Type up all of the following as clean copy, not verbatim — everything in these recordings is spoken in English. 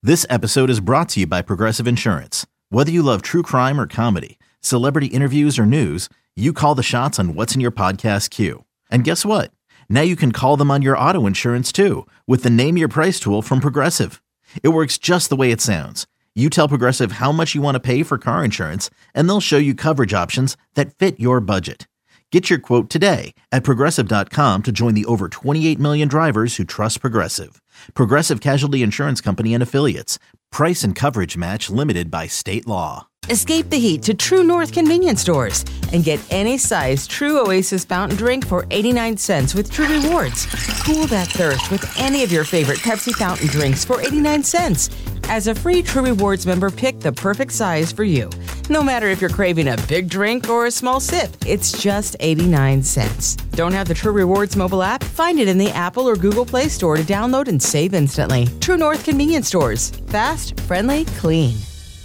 This episode is brought to you by Progressive Insurance. Whether you love true crime or comedy, celebrity interviews or news, you call the shots on what's in your podcast queue. And guess what? Now you can call them on your auto insurance too with the Name Your Price tool from Progressive. It works just the way it sounds. You tell Progressive how much you want to pay for car insurance, and they'll show you coverage options that fit your budget. Get your quote today at Progressive.com to join the over 28 million drivers who trust Progressive. Progressive Casualty Insurance Company and Affiliates. Price and coverage match limited by state law. Escape the heat to True North convenience stores and get any size True Oasis fountain drink for 89 cents with True Rewards. Cool that thirst with any of your favorite Pepsi fountain drinks for 89 cents. As a free True Rewards member, pick the perfect size for you. No matter if you're craving a big drink or a small sip, it's just 89 cents. Don't have the True Rewards mobile app? Find it in the Apple or Google Play Store to download and save instantly. True North convenience stores. Fast, friendly, clean.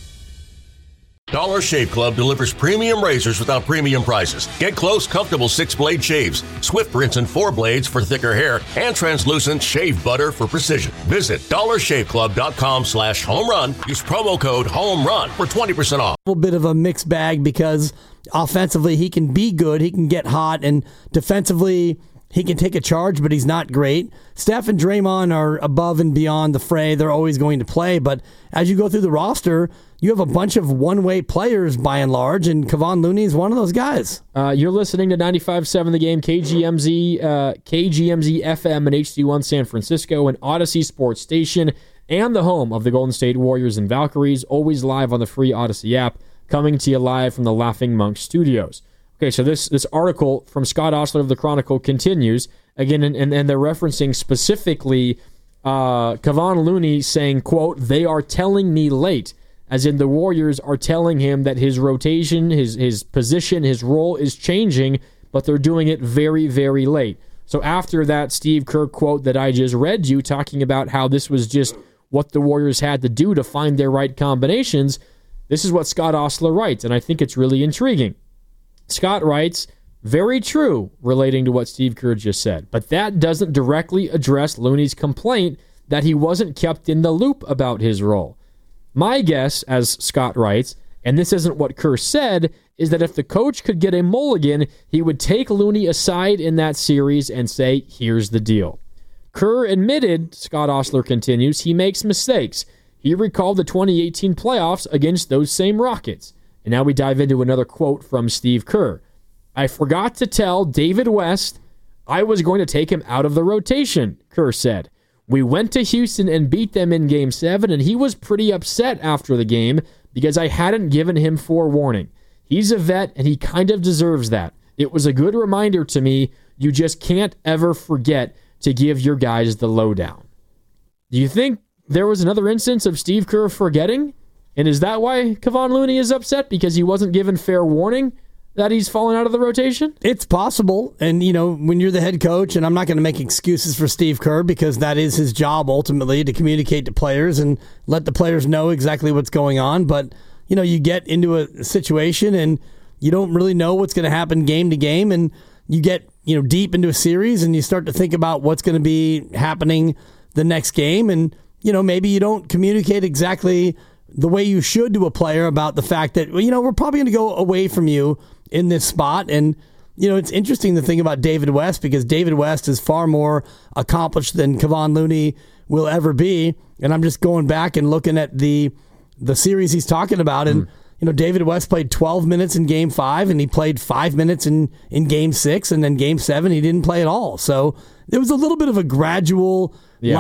Dollar Shave Club delivers premium razors without premium prices. Get close, comfortable 6-blade shaves, swift rinse and 4 blades for thicker hair, and translucent shave butter for precision. Visit dollarshaveclub.com/home run. Use promo code HOMERUN for 20% off. A little bit of a mixed bag because offensively he can be good, he can get hot, and defensively he can take a charge, but he's not great. Steph and Draymond are above and beyond the fray. They're always going to play, but as you go through the roster, you have a bunch of one-way players by and large, and Kevon Looney is one of those guys. You're listening to 95.7 The Game, KGMZ FM and HD1 San Francisco, and Odyssey Sports Station, and the home of the Golden State Warriors and Valkyries, always live on the free Odyssey app, coming to you live from the Laughing Monk Studios. Okay, so this article from Scott Ostler of the Chronicle continues, again, and they're referencing specifically Kevon Looney saying, quote, "They are telling me late," as in the Warriors are telling him that his rotation, his position, his role is changing, but they're doing it very, very late. So after that Steve Kerr quote that I just read you, talking about how this was just what the Warriors had to do to find their right combinations, this is what Scott Ostler writes, and I think it's really intriguing. Scott writes, "Very true," relating to what Steve Kerr just said, but that doesn't directly address Looney's complaint that he wasn't kept in the loop about his role. My guess, as Scott writes, and this isn't what Kerr said, is that if the coach could get a mulligan, he would take Looney aside in that series and say, here's the deal. Kerr admitted, Scott Ostler continues, he makes mistakes. He recalled the 2018 playoffs against those same Rockets. And now we dive into another quote from Steve Kerr. "I forgot to tell David West I was going to take him out of the rotation," Kerr said. "We went to Houston and beat them in Game 7, and he was pretty upset after the game because I hadn't given him forewarning. He's a vet, and he kind of deserves that. It was a good reminder to me, you just can't ever forget to give your guys the lowdown." Do you think there was another instance of Steve Kerr forgetting? And is that why Kevon Looney is upset? Because he wasn't given fair warning that he's fallen out of the rotation? It's possible. And, when you're the head coach, and I'm not going to make excuses for Steve Kerr because that is his job ultimately to communicate to players and let the players know exactly what's going on. But, you get into a situation and you don't really know what's going to happen game to game. And you get, deep into a series and you start to think about what's going to be happening the next game. And, maybe you don't communicate exactly the way you should to a player about the fact that, we're probably going to go away from you in this spot. And, it's interesting to think about David West because David West is far more accomplished than Kevon Looney will ever be. And I'm just going back and looking at the series he's talking about. And, David West played 12 minutes in Game 5 and he played 5 minutes in Game 6. And then Game 7, he didn't play at all. So there was a little bit of a gradual,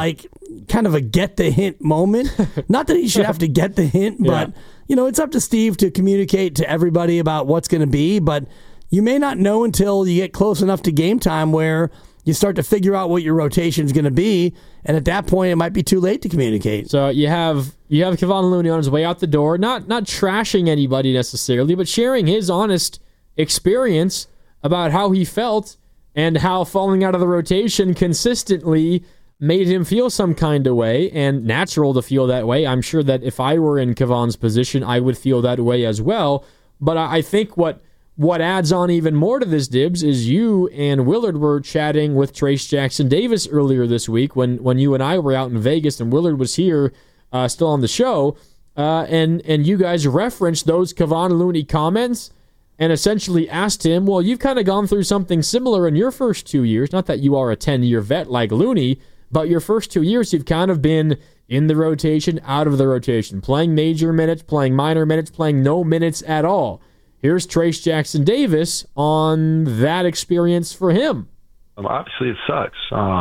kind of a get the hint moment. Not that he should have to get the hint, but, it's up to Steve to communicate to everybody about what's going to be. But you may not know until you get close enough to game time where you start to figure out what your rotation is going to be. And at that point, it might be too late to communicate. So you have Kevon Looney on his way out the door, not trashing anybody necessarily, but sharing his honest experience about how he felt and how falling out of the rotation consistently made him feel some kind of way, and natural to feel that way. I'm sure that if I were in Kevon's position, I would feel that way as well. But I think what adds on even more to this, Dibs, is you and Willard were chatting with Trace Jackson Davis earlier this week when you and I were out in Vegas and Willard was here still on the show, and you guys referenced those Kevon Looney comments and essentially asked him, well, you've kind of gone through something similar in your first 2 years. Not that you are a 10-year vet like Looney, but your first 2 years, you've kind of been in the rotation, out of the rotation, playing major minutes, playing minor minutes, playing no minutes at all. Here's Trayce Jackson-Davis on that experience for him. Obviously, it sucks.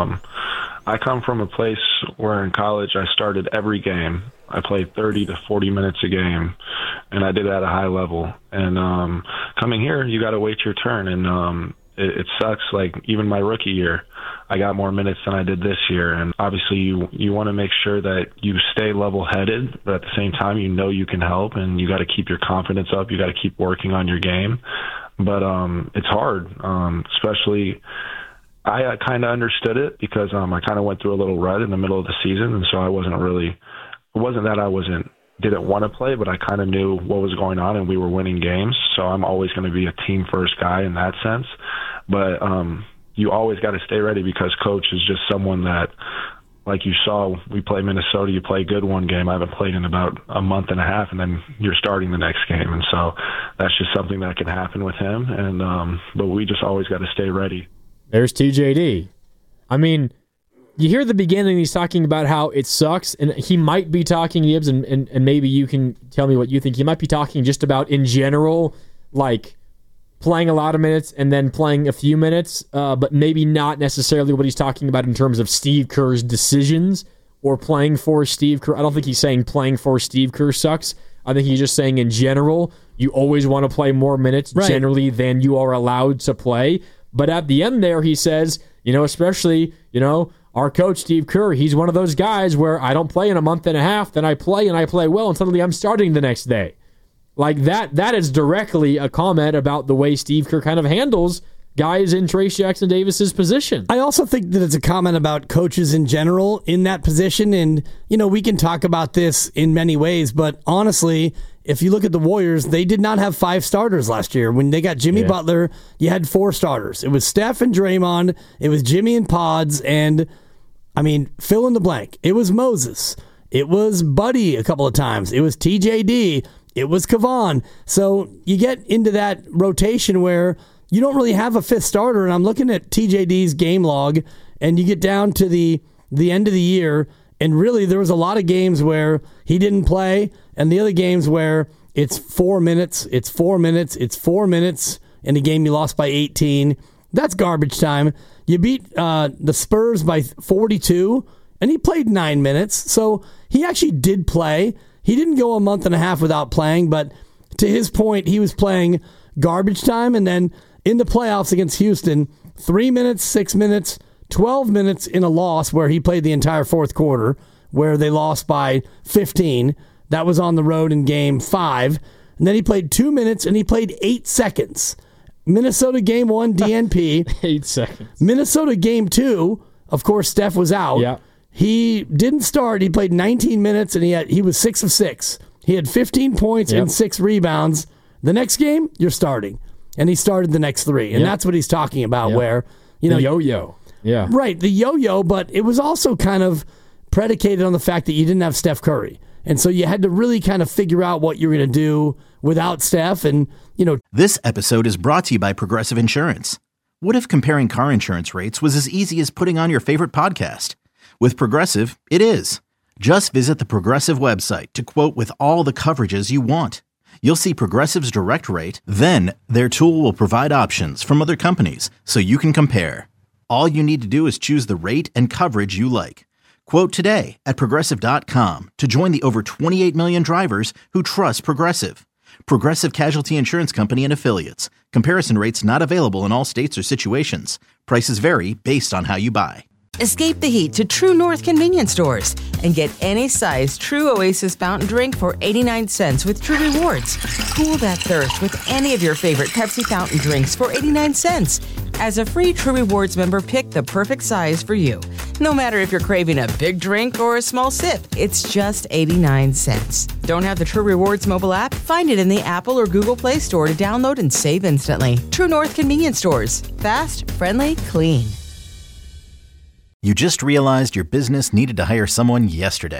I come from a place where in college I started every game. I played 30 to 40 minutes a game, and I did it at a high level. And coming here, you got to wait your turn, and it sucks. Like, even my rookie year, I got more minutes than I did this year. And obviously, you want to make sure that you stay level-headed, but at the same time, you know you can help, and you got to keep your confidence up. You got to keep working on your game. But it's hard, especially – I kind of understood it because I kind of went through a little rut in the middle of the season, and so I wasn't really – it wasn't that I didn't want to play, but I kind of knew what was going on, and we were winning games. So I'm always going to be a team-first guy in that sense. But you always got to stay ready because coach is just someone that, like you saw, we play Minnesota, you play good one game. I haven't played in about a month and a half, and then you're starting the next game. And so that's just something that can happen with him. And but we just always got to stay ready. There's TJD. I mean, you hear the beginning, he's talking about how it sucks, and he might be talking, Gibbs, and maybe you can tell me what you think. He might be talking just about, in general, like playing a lot of minutes and then playing a few minutes, but maybe not necessarily what he's talking about in terms of Steve Kerr's decisions or playing for Steve Kerr. I don't think he's saying playing for Steve Kerr sucks. I think he's just saying in general, you always want to play more minutes generally than you are allowed to play. But at the end there, he says, especially, our coach, Steve Kerr, he's one of those guys where I don't play in a month and a half, then I play and I play well, and suddenly I'm starting the next day. Like that is directly a comment about the way Steve Kerr kind of handles guys in Trayce Jackson-Davis's position. I also think that it's a comment about coaches in general in that position. And, we can talk about this in many ways, but honestly, if you look at the Warriors, they did not have 5 starters last year. When they got Jimmy Butler, you had 4 starters. It was Steph and Draymond. It was Jimmy and Pods. And, fill in the blank. It was Moses. It was Buddy a couple of times. It was TJD. It was Kevon. So you get into that rotation where you don't really have a 5th starter. And I'm looking at TJD's game log, and you get down to the end of the year, and really there was a lot of games where he didn't play, and the other games where it's 4 minutes, it's 4 minutes, it's 4 minutes in a game you lost by 18. That's garbage time. You beat the Spurs by 42, and he played 9 minutes. So he actually did play. He didn't go a month and a half without playing, but to his point, he was playing garbage time. And then in the playoffs against Houston, 3 minutes, 6 minutes, 12 minutes in a loss where he played the entire fourth quarter, where they lost by 15. That was on the road in game 5. And then he played 2 minutes, and he played 8 seconds. Minnesota game 1, DNP. 8 seconds. Minnesota game 2, of course, Steph was out. Yeah. He didn't start. He played 19 minutes, and he was 6 of 6. He had 15 points and 6 rebounds. The next game, you're starting. And he started the next 3. And that's what he's talking about, where, the yo-yo. Yeah. Right, the yo-yo, but it was also kind of predicated on the fact that you didn't have Steph Curry. And so you had to really kind of figure out what you're going to do without Steph. And, This episode is brought to you by Progressive Insurance. What if comparing car insurance rates was as easy as putting on your favorite podcast? With Progressive, it is. Just visit the Progressive website to quote with all the coverages you want. You'll see Progressive's direct rate, then their tool will provide options from other companies so you can compare. All you need to do is choose the rate and coverage you like. Quote today at Progressive.com to join the over 28 million drivers who trust Progressive. Progressive Casualty Insurance Company and Affiliates. Comparison rates not available in all states or situations. Prices vary based on how you buy. Escape the heat to True North convenience stores and get any size True Oasis fountain drink for 89 cents with True Rewards. Cool that thirst with any of your favorite Pepsi fountain drinks for 89 cents. As a free True Rewards member, pick the perfect size for you. No matter if you're craving a big drink or a small sip, it's just 89 cents. Don't have the True Rewards mobile app? Find it in the Apple or Google Play Store to download and save instantly. True North convenience stores. Fast, friendly, clean. You just realized your business needed to hire someone yesterday.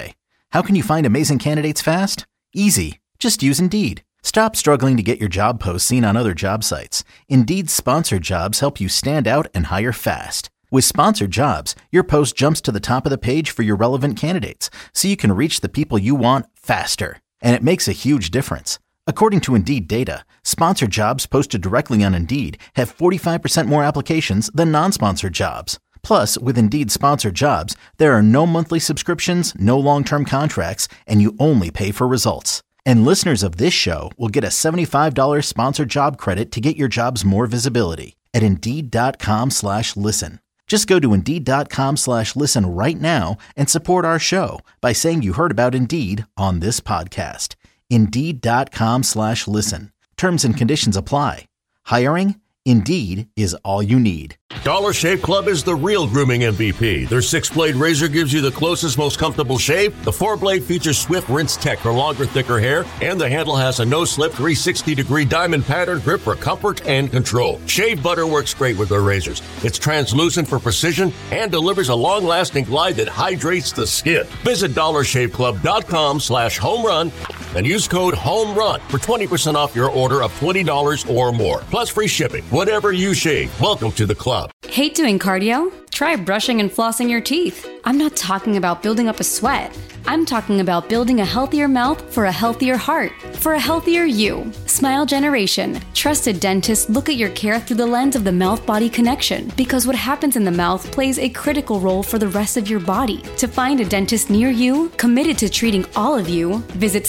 How can you find amazing candidates fast? Easy. Just use Indeed. Stop struggling to get your job posts seen on other job sites. Indeed's sponsored jobs help you stand out and hire fast. With sponsored jobs, your post jumps to the top of the page for your relevant candidates, so you can reach the people you want faster. And it makes a huge difference. According to Indeed data, sponsored jobs posted directly on Indeed have 45% more applications than non-sponsored jobs. Plus, with Indeed sponsored jobs, there are no monthly subscriptions, no long-term contracts, and you only pay for results. And listeners of this show will get a $75 sponsored job credit to get your jobs more visibility at Indeed.com/listen. Just go to Indeed.com/listen right now and support our show by saying you heard about Indeed on this podcast. Indeed.com/listen. Terms and conditions apply. Hiring? Indeed is all you need. Dollar Shave Club is the real grooming MVP. Their 6-blade razor gives you the closest, most comfortable shave. The 4-blade features swift rinse tech for longer, thicker hair, and the handle has a no-slip 360-degree diamond pattern grip for comfort and control. Shave butter works great with their razors. It's translucent for precision and delivers a long-lasting glide that hydrates the skin. Visit dollarshaveclub.com/homerun and use code HOMERUN for 20% off your order of $20 or more, plus free shipping. Whatever you shave, welcome to the club. Hate doing cardio? Try brushing and flossing your teeth. I'm not talking about building up a sweat. I'm talking about building a healthier mouth for a healthier heart, for a healthier you. Smile Generation. Trusted dentists look at your care through the lens of the mouth-body connection, because what happens in the mouth plays a critical role for the rest of your body. To find a dentist near you, committed to treating all of you, visit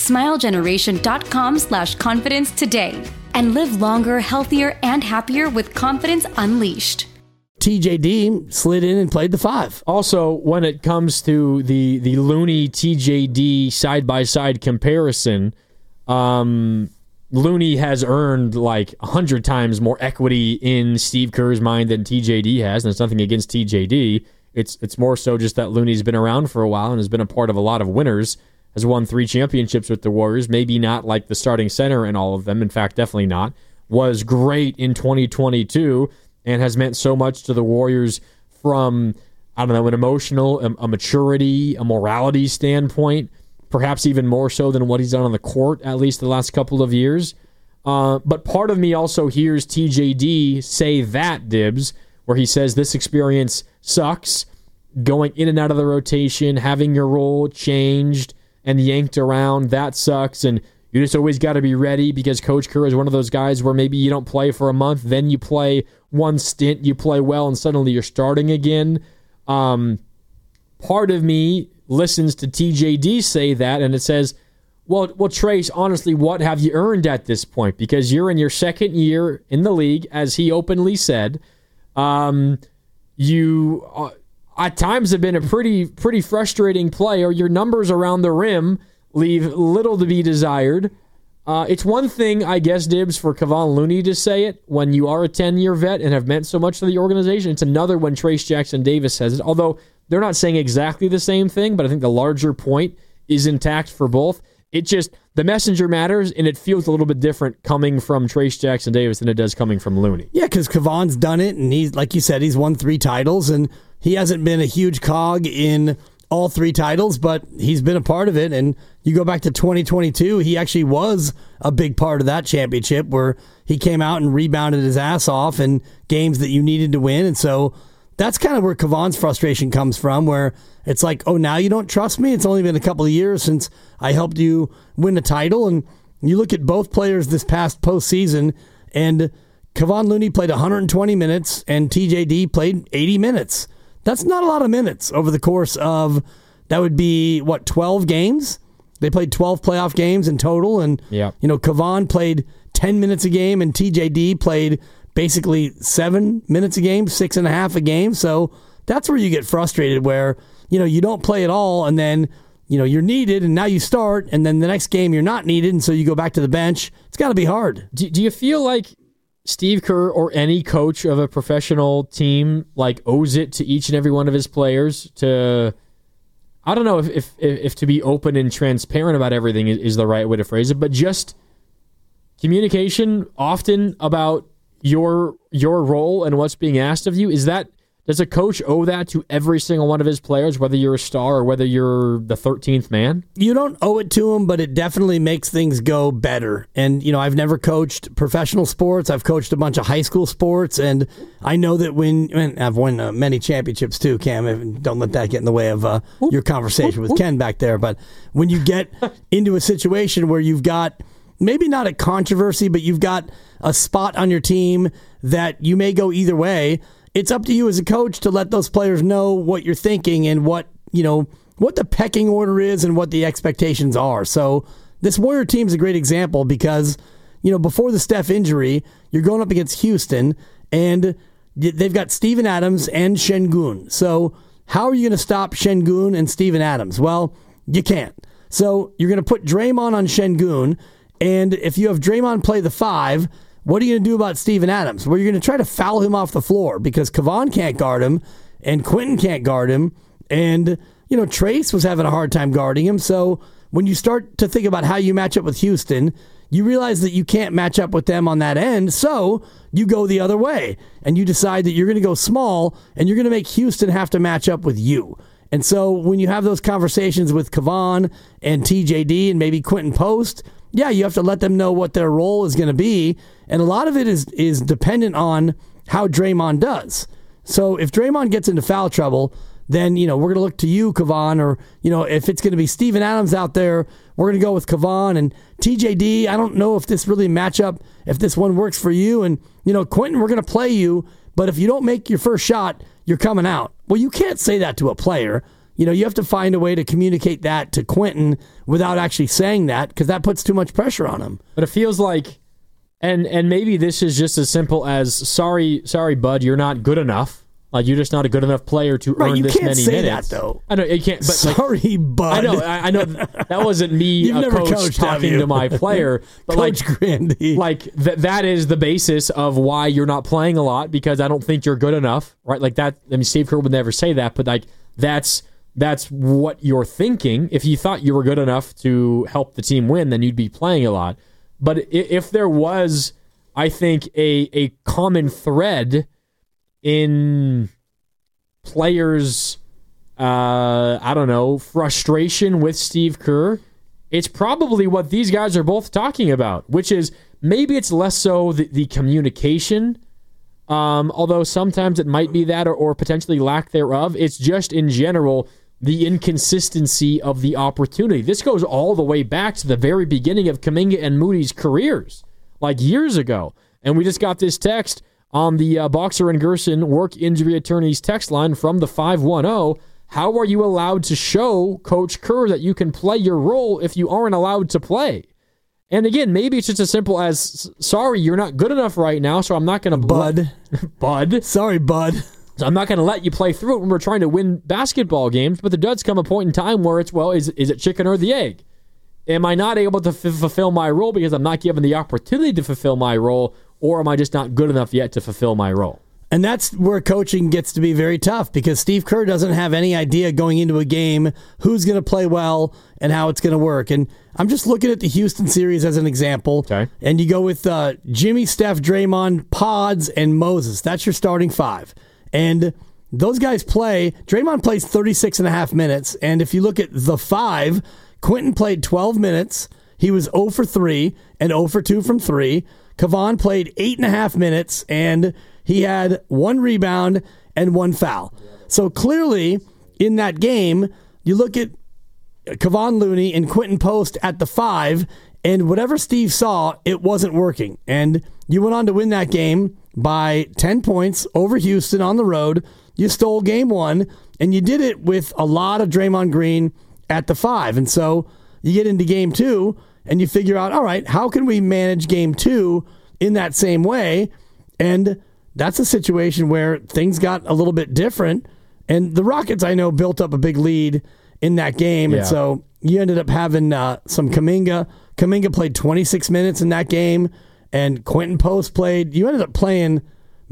smilegeneration.com/confidence today. And live longer, healthier, and happier with confidence unleashed. TJD slid in and played the 5. Also, when it comes to the Looney TJD side-by-side comparison, Looney has earned like 100 times more equity in Steve Kerr's mind than TJD has, and it's nothing against TJD. It's more so just that Looney's been around for a while and has been a part of a lot of winners, has won 3 championships with the Warriors, maybe not like the starting center in all of them, in fact, definitely not, was great in 2022, and has meant so much to the Warriors from, I don't know, an emotional, a maturity, a morality standpoint, perhaps even more so than what he's done on the court, at least the last couple of years. But part of me also hears TJD say that, Dibs, where he says this experience sucks, going in and out of the rotation, having your role changed and yanked around, that sucks, and you just always got to be ready because Coach Kerr is one of those guys where maybe you don't play for a month, then you play one stint, you play well, and suddenly you're starting again. Part of me listens to TJD say that, and it says, well, Trace, honestly, what have you earned at this point? Because you're in your second year in the league, as he openly said. You at times have been a pretty frustrating player. Your numbers around the rim leave little to be desired. It's one thing, I guess, Dibs, for Kevon Looney to say it when you are a 10-year vet and have meant so much to the organization. It's another when Trace Jackson Davis says it, although they're not saying exactly the same thing, but I think the larger point is intact for both. It just, the messenger matters, and it feels a little bit different coming from Trace Jackson Davis than it does coming from Looney. Yeah, because Kevon's done it, and he's, like you said, he's won 3 titles, and he hasn't been a huge cog in all 3 titles, but he's been a part of it. And you go back to 2022, he actually was a big part of that championship where he came out and rebounded his ass off in games that you needed to win. And so that's kind of where Kevon's frustration comes from, where it's like, oh, now you don't trust me? It's only been a couple of years since I helped you win a title. And you look at both players this past postseason, and Kevon Looney played 120 minutes and TJD played 80 minutes. That's not a lot of minutes over the course of, that would be, 12 games? They played 12 playoff games in total, and Kevon played 10 minutes a game, and TJD played basically 7 minutes a game, 6.5 a game. So that's where you get frustrated, where you don't play at all, and then you're needed, and now you start, and then the next game you're not needed, and so you go back to the bench. It's got to be hard. Do you feel like Steve Kerr or any coach of a professional team owes it to each and every one of his players to, I don't know if to be open and transparent about everything is the right way to phrase it, but just communication often about your role and what's being asked of you? Is that Does a coach owe that to every single one of his players, whether you're a star or whether you're the 13th man? You don't owe it to him, but it definitely makes things go better. And, I've never coached professional sports. I've coached a bunch of high school sports, and I know that and I've won many championships too, Cam. Don't let that get in the way of your conversation with Ken back there. But when you get into a situation where you've got maybe not a controversy, but you've got a spot on your team that you may go either way, it's up to you as a coach to let those players know what you're thinking and what the pecking order is and what the expectations are. So this Warrior team is a great example because, before the Steph injury, you're going up against Houston and they've got Steven Adams and Şengün. So how are you going to stop Şengün and Steven Adams? Well, you can't. So you're going to put Draymond on Şengün, and if you have Draymond play the 5, what are you going to do about Steven Adams? Well, you're going to try to foul him off the floor because Kevon can't guard him and Quentin can't guard him. And, Trace was having a hard time guarding him. So when you start to think about how you match up with Houston, you realize that you can't match up with them on that end. So you go the other way and you decide that you're going to go small and you're going to make Houston have to match up with you. And so when you have those conversations with Kevon and TJD and maybe Quentin Post, yeah, you have to let them know what their role is going to be. And a lot of it is dependent on how Draymond does. So if Draymond gets into foul trouble, then, we're going to look to you, Kevon, or, if it's going to be Steven Adams out there, we're going to go with Kevon and TJD. I don't know if this really matchup, if this one works for you. And, Quentin, we're going to play you, but if you don't make your first shot, you're coming out. Well, you can't say that to a player. You have to find a way to communicate that to Quentin without actually saying that because that puts too much pressure on him. But it feels like, and maybe this is just as simple as, sorry, bud, you're not good enough. Like, you're just not a good enough player to earn this many minutes. You can't say that, though. I know, you can't. But sorry, bud. I know that wasn't me, a coach, talking to my player. But Coach Grandy. That is the basis of why you're not playing a lot because I don't think you're good enough, right? Like that, Steve Kerr would never say that, but that's what you're thinking. If you thought you were good enough to help the team win, then you'd be playing a lot. But if there was, I think, a common thread in players' frustration with Steve Kerr, it's probably what these guys are both talking about, which is maybe it's less so the communication, although sometimes it might be that or potentially lack thereof. It's just in general the inconsistency of the opportunity. This goes all the way back to the very beginning of Kuminga and Moody's careers, like years ago. And we just got this text on the Boxer and Gerson Work Injury Attorneys text line from the 510. How are you allowed to show Coach Kerr that you can play your role if you aren't allowed to play? And again, maybe it's just as simple as, sorry, you're not good enough right now, so I'm not going to... Bud. Sorry, bud. So I'm not going to let you play through it when we're trying to win basketball games, but there does come a point in time where it's, well, is it chicken or the egg? Am I not able to fulfill my role because I'm not given the opportunity to fulfill my role, or am I just not good enough yet to fulfill my role? And that's where coaching gets to be very tough because Steve Kerr doesn't have any idea going into a game who's going to play well and how it's going to work. And I'm just looking at the Houston series as an example. Okay. And you go with Jimmy, Steph, Draymond, Pods, and Moses. That's your starting 5. And those guys play. Draymond plays 36 and a half minutes. And if you look at the 5, Quentin played 12 minutes. He was 0 for 3 and 0 for 2 from 3. Kevon played 8.5 minutes, and he had 1 rebound and 1 foul. So clearly, in that game, you look at Kevon Looney and Quentin Post at the 5, and whatever Steve saw, it wasn't working. And you went on to win that game by 10 points over Houston on the road. You stole game 1, and you did it with a lot of Draymond Green at the 5. And so you get into game 2, and you figure out, all right, how can we manage game 2 in that same way? And that's a situation where things got a little bit different. And the Rockets, I know, built up a big lead in that game. Yeah. And so you ended up having some Kuminga. Kuminga played 26 minutes in that game. And Quentin Post played. You ended up playing,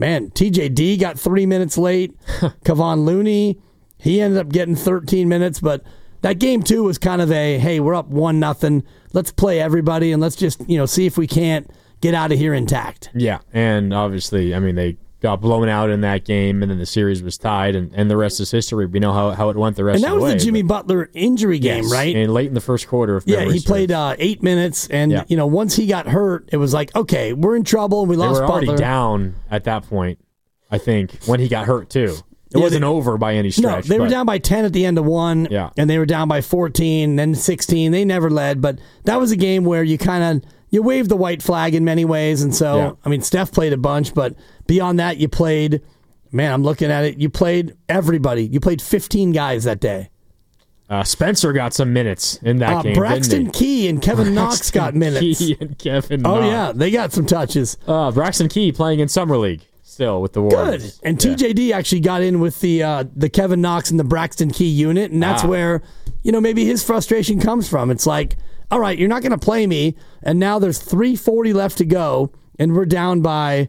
TJD got 3 minutes late. Kevon Looney, he ended up getting 13 minutes. But that game 2 was kind of a, hey, we're up 1-0. Let's play everybody and let's just, see if we can't get out of here intact. Yeah, and obviously, they got blown out in that game, and then the series was tied, and the rest is history. We know how it went the rest of the way. And that was the Jimmy Butler injury game, right? And late in the first quarter. He played 8 minutes, and once he got hurt, it was like, okay, we're in trouble, and we lost Butler. They were already down at that point, I think, when he got hurt, too. It wasn't over by any stretch. No, they were down by 10 at the end of one, and they were down by 14, then 16. They never led, but that was a game where you waved the white flag in many ways, and so, I mean, Steph played a bunch, but beyond that, you played, man, I'm looking at it, you played everybody. You played 15 guys that day. Spencer got some minutes in that game, Braxton Key and Kevin Knox got minutes. Key and Kevin Knox. Oh, yeah, they got some touches. Braxton Key playing in Summer League. Still with the Warriors. Good. And TJD actually got in with the Kevin Knox and the Braxton Key unit, and that's where, maybe his frustration comes from. It's like, all right, you're not going to play me, and now there's 3:40 left to go, and we're down by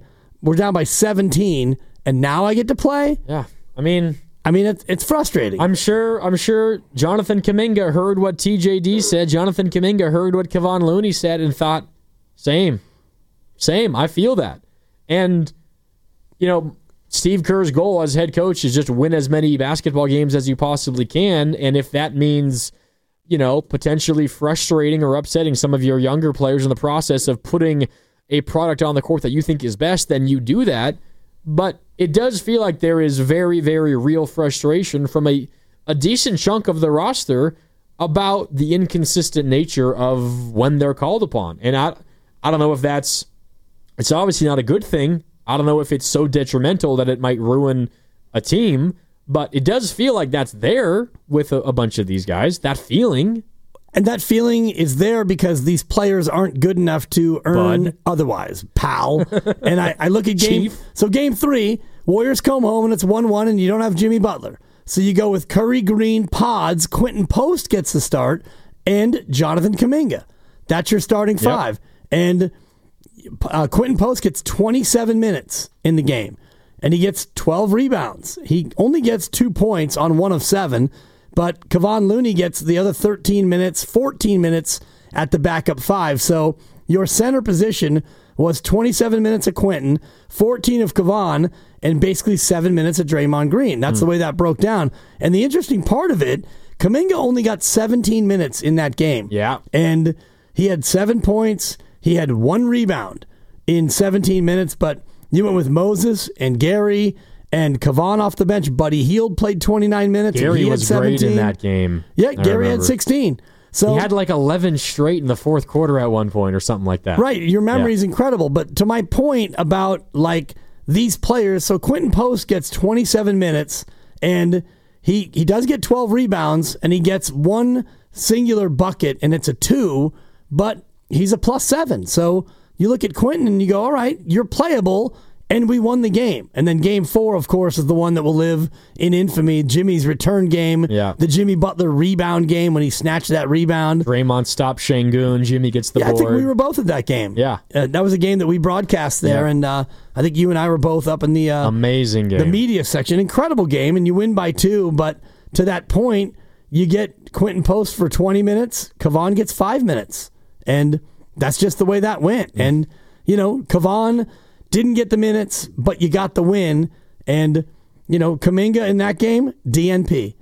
17, and now I get to play? Yeah. I mean it's frustrating. I'm sure Jonathan Kuminga heard what TJD said. Jonathan Kuminga heard what Kevon Looney said and thought, same. I feel that. And Steve Kerr's goal as head coach is just win as many basketball games as you possibly can. And if that means, potentially frustrating or upsetting some of your younger players in the process of putting a product on the court that you think is best, then you do that. But it does feel like there is very, very real frustration from a decent chunk of the roster about the inconsistent nature of when they're called upon. And I don't know if it's obviously not a good thing. I don't know if it's so detrimental that it might ruin a team, but it does feel like that's there with a bunch of these guys, that feeling. And that feeling is there because these players aren't good enough to earn otherwise, pal. And I look at game 3, Warriors come home and it's 1-1 and you don't have Jimmy Butler. So you go with Curry, Green, Pods, Quentin Post gets the start, and Jonathan Kuminga. That's your starting five. And Quentin Post gets 27 minutes in the game, and he gets 12 rebounds. He only gets 2 points on 1 of 7, but Kevon Looney gets the other 13 minutes, 14 minutes at the backup 5. So your center position was 27 minutes of Quentin, 14 of Kevon, and basically 7 minutes of Draymond Green. That's the way that broke down. And the interesting part of it, Kuminga only got 17 minutes in that game. Yeah. And he had 7 points. He had 1 rebound in 17 minutes, but you went with Moses and Gary and Kevon off the bench. Buddy Hield played 29 minutes. Gary he was had 17. great in that game. Yeah, Gary had 16. So he had like 11 straight in the fourth quarter at one point or something like that. Right, your memory is incredible. But to my point about like these players, so Quentin Post gets 27 minutes, and he does get 12 rebounds, and he gets 1 singular bucket, and it's a 2, but he's a +7. So you look at Quentin and you go, all right, you're playable, and we won the game. And then game 4, of course, is the one that will live in infamy. Jimmy's return game, the Jimmy Butler rebound game when he snatched that rebound. Draymond stops Şengün. Jimmy gets the board. I think we were both at that game. Yeah. That was a game that we broadcast there, and I think you and I were both up in the amazing game, the media section. Incredible game, and you win by 2, but to that point, you get Quentin Post for 20 minutes. Kevon gets 5 minutes. And that's just the way that went. And, Kevon didn't get the minutes, but you got the win. And, Kuminga in that game, DNP.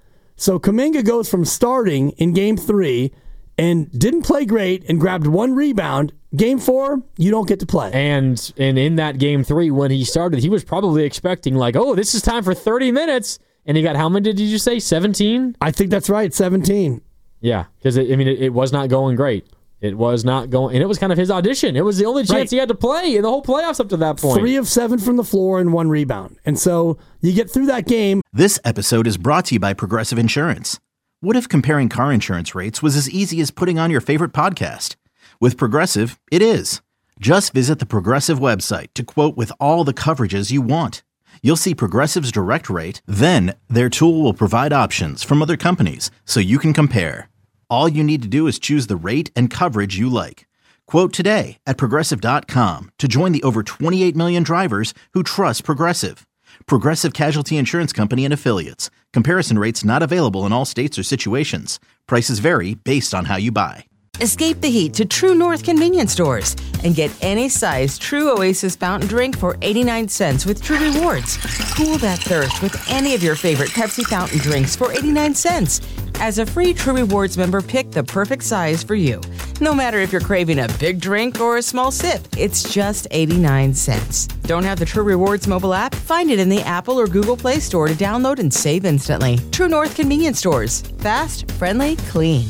So Kuminga goes from starting in game 3 and didn't play great and grabbed 1 rebound. Game 4, you don't get to play. And in that game 3, when he started, he was probably expecting like, oh, this is time for 30 minutes. And he got, how many did you say, 17? I think that's right, 17. Yeah, because, it was not going great. It was not going, and it was kind of his audition. It was the only chance he had to play in the whole playoffs up to that point. 3 of 7 from the floor and 1 rebound. And so you get through that game. This episode is brought to you by Progressive Insurance. What if comparing car insurance rates was as easy as putting on your favorite podcast? With Progressive, it is. Just visit the Progressive website to quote with all the coverages you want. You'll see Progressive's direct rate, then their tool will provide options from other companies so you can compare. All you need to do is choose the rate and coverage you like. Quote today at Progressive.com to join the over 28 million drivers who trust Progressive. Progressive Casualty Insurance Company and Affiliates. Comparison rates not available in all states or situations. Prices vary based on how you buy. Escape the heat to True North convenience stores and get any size True Oasis fountain drink for 89 cents with True Rewards. Cool that thirst with any of your favorite Pepsi fountain drinks for 89 cents. As a free True Rewards member, pick the perfect size for you. No matter if you're craving a big drink or a small sip, it's just 89 cents. Don't have the True Rewards mobile app? Find it in the Apple or Google Play Store to download and save instantly. True North convenience stores. Fast, friendly, clean.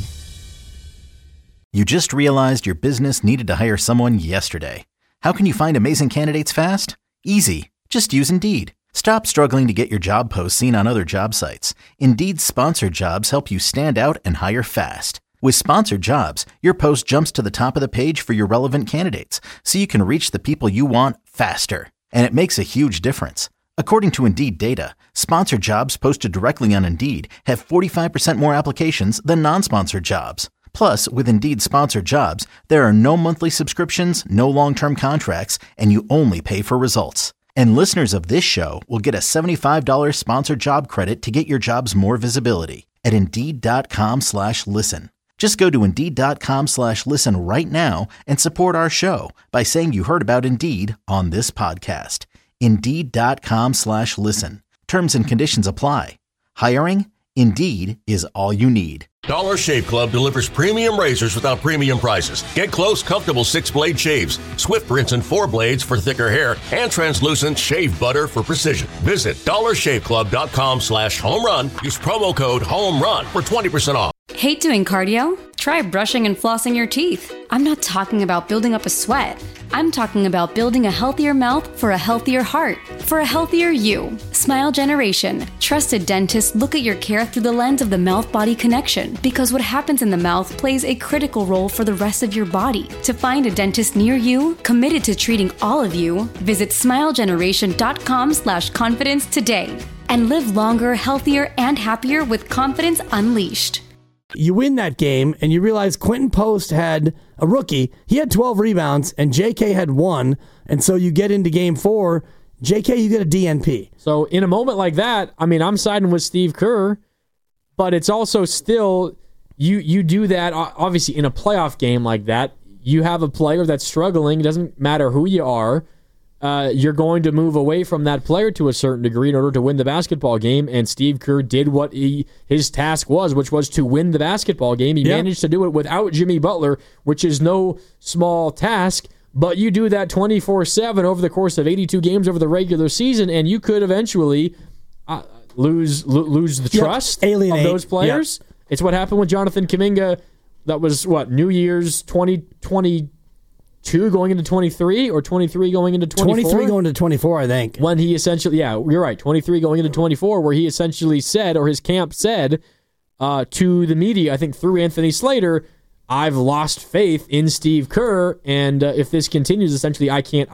You just realized your business needed to hire someone yesterday. How can you find amazing candidates fast? Easy. Just use Indeed. Stop struggling to get your job posts seen on other job sites. Indeed's sponsored jobs help you stand out and hire fast. With sponsored jobs, your post jumps to the top of the page for your relevant candidates, so you can reach the people you want faster. And it makes a huge difference. According to Indeed data, sponsored jobs posted directly on Indeed have 45% more applications than non-sponsored jobs. Plus, with Indeed sponsored jobs, there are no monthly subscriptions, no long-term contracts, and you only pay for results. And listeners of this show will get a $75 sponsored job credit to get your jobs more visibility at Indeed.com/listen. Just go to Indeed.com/listen right now and support our show by saying you heard about Indeed on this podcast. Indeed.com/listen. Terms and conditions apply. Hiring? Indeed is all you need. Dollar Shave Club delivers premium razors without premium prices. Get close, comfortable 6-blade shaves, swift rinse and 4 blades for thicker hair, and translucent shave butter for precision. Visit dollarshaveclub.com/home run. Use promo code HOMERUN for 20% off. Hate doing cardio? Try brushing and flossing your teeth. I'm not talking about building up a sweat. I'm talking about building a healthier mouth for a healthier heart, for a healthier you. Smile Generation. Trusted dentists look at your care through the lens of the mouth-body connection, because what happens in the mouth plays a critical role for the rest of your body. To find a dentist near you, committed to treating all of you, visit smilegeneration.com/confidence today and live longer, healthier, and happier with confidence unleashed. You win that game, and you realize Quentin Post had a rookie. He had 12 rebounds, and JK had 1. And so you get into game 4. JK, you get a DNP. So in a moment like that, I mean, I'm siding with Steve Kerr, but it's also still, you do that, obviously, in a playoff game like that. You have a player that's struggling. It doesn't matter who you are. You're going to move away from that player to a certain degree in order to win the basketball game, and Steve Kerr did what his task was, which was to win the basketball game. He managed to do it without Jimmy Butler, which is no small task, but you do that 24/7 over the course of 82 games over the regular season, and you could eventually lose the trust of those players. Yep. It's what happened with Jonathan Kuminga. That was, New Year's 2022 going into 23, or 23 going into 24? 23 going into 24, I think. When he essentially, you're right, 23 going into 24, where he essentially said, or his camp said, to the media, I think through Anthony Slater, I've lost faith in Steve Kerr, and if this continues, essentially, I can't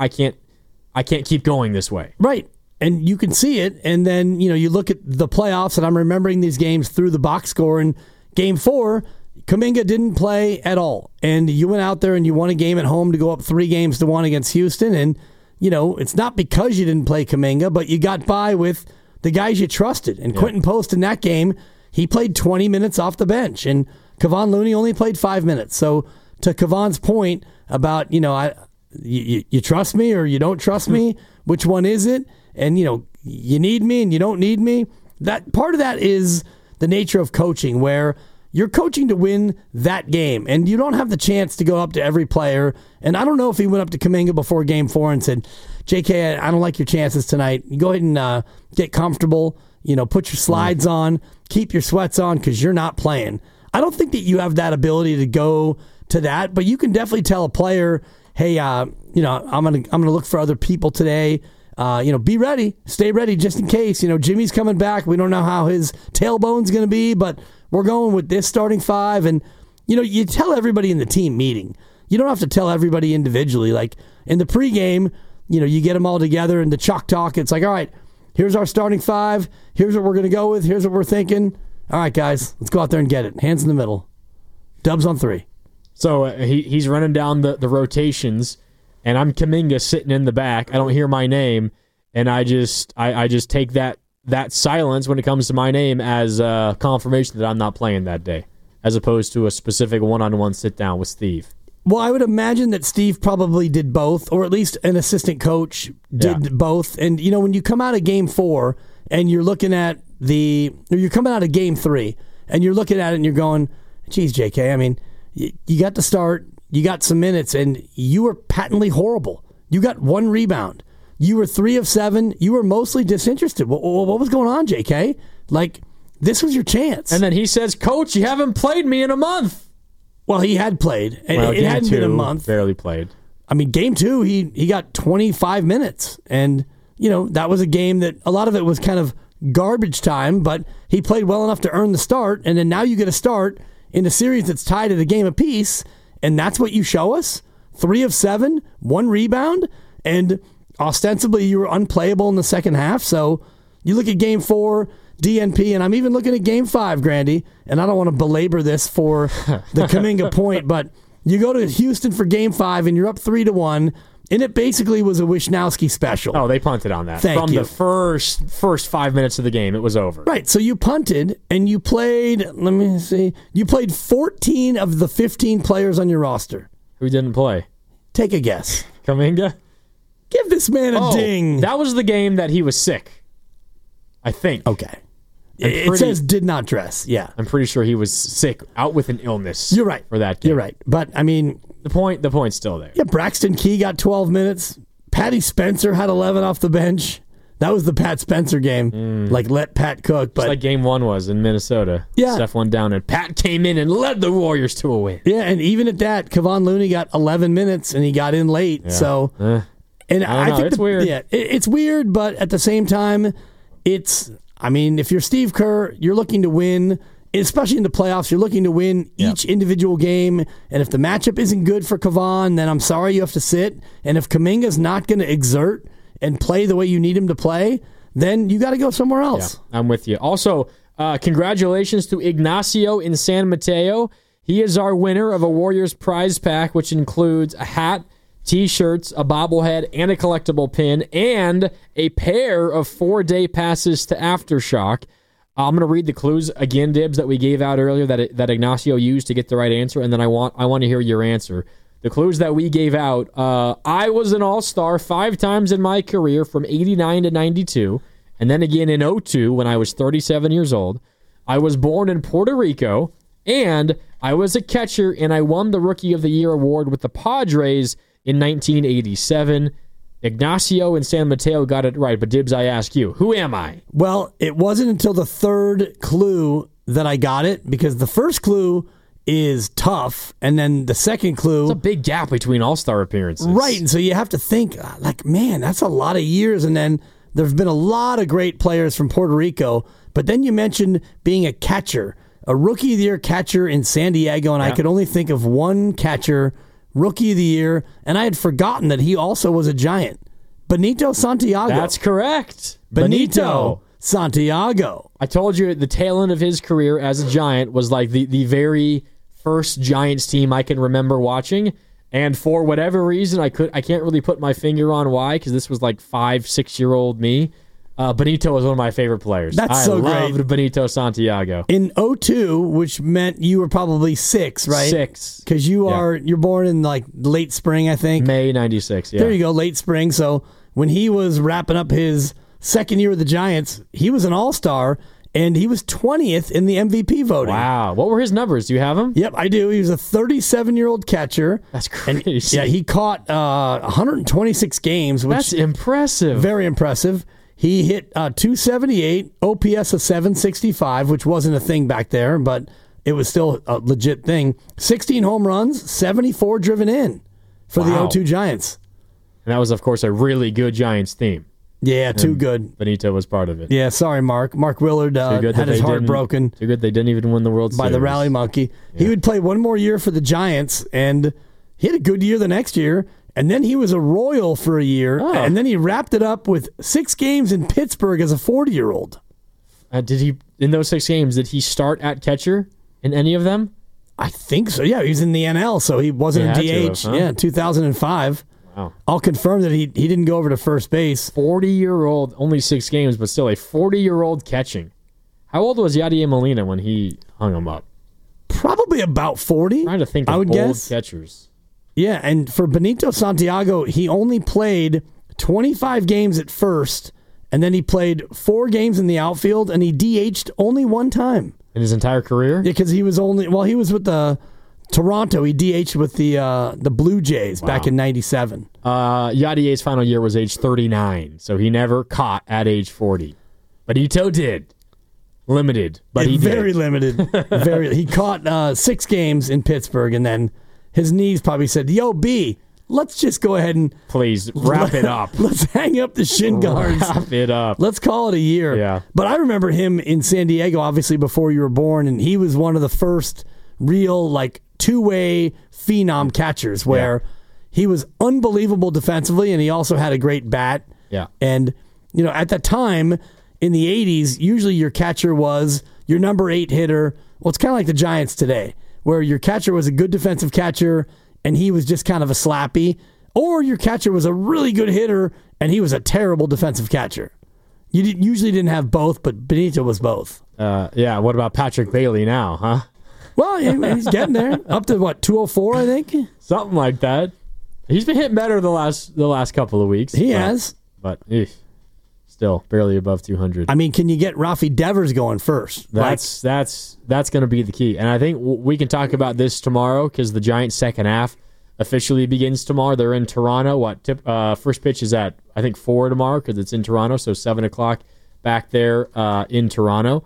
keep going this way. Right. And you can see it, and then, you look at the playoffs, and I'm remembering these games through the box score, and game 4, Kuminga didn't play at all, and you went out there and you won a game at home to go up 3-1 against Houston, and, it's not because you didn't play Kuminga, but you got by with the guys you trusted, and Quentin Post in that game, he played 20 minutes off the bench, and Kevon Looney only played 5 minutes. So to Kevon's point about, you trust me or you don't trust me, which one is it? And, you need me and you don't need me. That part of that is the nature of coaching, where you're coaching to win that game, and you don't have the chance to go up to every player. And I don't know if he went up to Kuminga before game 4 and said, JK, I don't like your chances tonight. You go ahead and get comfortable, put your slides on, keep your sweats on, because you're not playing. I don't think that you have that ability to go to that, but you can definitely tell a player, hey, I'm gonna look for other people today. Be ready, stay ready just in case. Jimmy's coming back. We don't know how his tailbone's going to be, but we're going with this starting 5. And, you tell everybody in the team meeting. You don't have to tell everybody individually. Like in the pregame, you get them all together in the chalk talk. It's like, all right, here's our starting 5. Here's what we're going to go with. Here's what we're thinking. All right, guys, let's go out there and get it. Hands in the middle. Dubs on 3. So he's running down the rotations, and I'm Kuminga sitting in the back. I don't hear my name, and I just take that silence when it comes to my name as confirmation that I'm not playing that day. as opposed to a specific one-on-one sit-down with Steve? Well, I would imagine that Steve probably did both, or at least an assistant coach did both. And, when you come out of game 4 and you're looking at you're coming out of game 3 and you're looking at it and you're going, geez, JK, I mean, you got to start, you got some minutes, and you were patently horrible. You got 1 rebound. You were 3 of 7. You were mostly disinterested. What was going on, JK? Like, this was your chance. And then he says, Coach, you haven't played me in a month. Well, he had played. It hadn't been a month. Barely played. I mean, game 2, he got 25 minutes. And, that was a game that a lot of it was kind of garbage time, but he played well enough to earn the start. And then now you get a start in a series that's tied at a game apiece. And that's what you show us? 3 of 7, 1 rebound, and ostensibly you were unplayable in the second half. So you look at game 4, DNP, and I'm even looking at game 5, Grandy, and I don't want to belabor this for the Kuminga point, but you go to Houston for game 5 and you're up 3-1, and it basically was a Wisnowski special. Oh, they punted on that. From the first 5 minutes of the game, it was over. Right, so you punted, and you played, you played 14 of the 15 players on your roster. Who didn't play? Take a guess. Kuminga? Give this man a ding. That was the game that he was sick, I think. Okay. It says did not dress. Yeah. I'm pretty sure he was sick, out with an illness. You're right. For that game. You're right. But, I mean... The point's still there. Yeah, Braxton Key got 12 minutes. Patty Spencer had 11 off the bench. That was the Pat Spencer game. Like, let Pat cook. But just like game 1 was in Minnesota. Yeah. Steph went down, and Pat came in and led the Warriors to a win. Yeah, and even at that, Kevon Looney got 11 minutes, and he got in late. Yeah. So... And I think it's weird. Yeah, it's weird, but at the same time, if you're Steve Kerr, you're looking to win, especially in the playoffs, you're looking to win each individual game. And if the matchup isn't good for Kevon, then I'm sorry you have to sit. And if Kuminga's not going to exert and play the way you need him to play, then you got to go somewhere else. Yeah, I'm with you. Also, congratulations to Ignacio in San Mateo. He is our winner of a Warriors prize pack, which includes a hat, T-shirts, a bobblehead, and a collectible pin, and a pair of 4-day passes to Aftershock. I'm going to read the clues again, Dibs, that we gave out earlier that Ignacio used to get the right answer, and then I want to hear your answer. The clues that we gave out, I was an all-star 5 times in my career from 89 to 92, and then again in 02 when I was 37 years old. I was born in Puerto Rico, and I was a catcher, and I won the Rookie of the Year award with the Padres in 1987. Ignacio and San Mateo got it right, but Dibs, I ask you, who am I? Well, it wasn't until the 3rd clue that I got it, because the first clue is tough, and then the second clue... It's a big gap between all-star appearances. Right, and so you have to think, like, man, that's a lot of years, and then there's been a lot of great players from Puerto Rico, but then you mentioned being a catcher, a Rookie of the Year catcher in San Diego, and I could only think of one catcher... Rookie of the Year, and I had forgotten that he also was a Giant. Benito Santiago. That's correct. Benito Santiago. I told you the tail end of his career as a Giant was like the very first Giants team I can remember watching, and for whatever reason, I can't really put my finger on why, because this was like 5-6-year-old me. Benito was one of my favorite players. I loved Benito Santiago. In 02, which meant you were probably 6, right? 6. Because you're born in like late spring, I think. May 96, yeah. There you go, late spring. So when he was wrapping up his second year with the Giants, he was an all-star, and he was 20th in the MVP voting. Wow. What were his numbers? Do you have them? Yep, I do. He was a 37-year-old catcher. That's crazy. And, he caught 126 games. Which That's impressive. Very impressive. He hit 278, OPS of 765, which wasn't a thing back there, but it was still a legit thing. 16 home runs, 74 driven in for the 02 Giants. And that was, of course, a really good Giants team. Yeah, too good. Benito was part of it. Yeah, sorry, Mark. Mark Willard had his heart broken. Too good they didn't even win the World Series. By the Rally Monkey. Yeah. He would play one more year for the Giants, and he had a good year the next year. And then he was a Royal for a year, and then he wrapped it up with 6 games in Pittsburgh as a 40-year-old. Did he, in those 6 games, did he start at catcher in any of them? I think so. Yeah, he was in the NL, so he wasn't a DH. Yeah, 2005. Wow. I'll confirm that he didn't go over to first base. 40-year-old, only 6 games, but still a 40-year-old catching. How old was Yadier Molina when he hung him up? Probably about 40. I'm trying to think of old catchers. Yeah, and for Benito Santiago, he only played 25 games at first, and then he played 4 games in the outfield, and he DH'd only one time. In his entire career? Yeah, because he was with the Toronto. He DH'd with the Blue Jays back in 97. Yadier's final year was age 39, so he never caught at age 40. Benito did. Limited, but he did. Very limited. He caught 6 games in Pittsburgh, and then his knees probably said, "Yo, B, let's just go ahead and please wrap it up. Let's hang up the shin guards. Wrap it up. Let's call it a year." Yeah. But I remember him in San Diego, obviously before you were born, and he was one of the first real two-way phenom catchers where he was unbelievable defensively, and he also had a great bat. Yeah. And at that time in the 80s, usually your catcher was your number 8 hitter. Well, it's kind of like the Giants today, where your catcher was a good defensive catcher and he was just kind of a slappy, or your catcher was a really good hitter and he was a terrible defensive catcher. You usually didn't have both, but Benito was both. What about Patrick Bailey now, huh? Well, he's getting there. Up to 204, I think? Something like that. He's been hitting better the last couple of weeks. He has. But still barely above 200. I mean, can you get Rafi Devers going first? That's going to be the key. And I think we can talk about this tomorrow because the Giants' second half officially begins tomorrow. They're in Toronto. First pitch is at, I think, 4 tomorrow because it's in Toronto, so 7 o'clock back there in Toronto.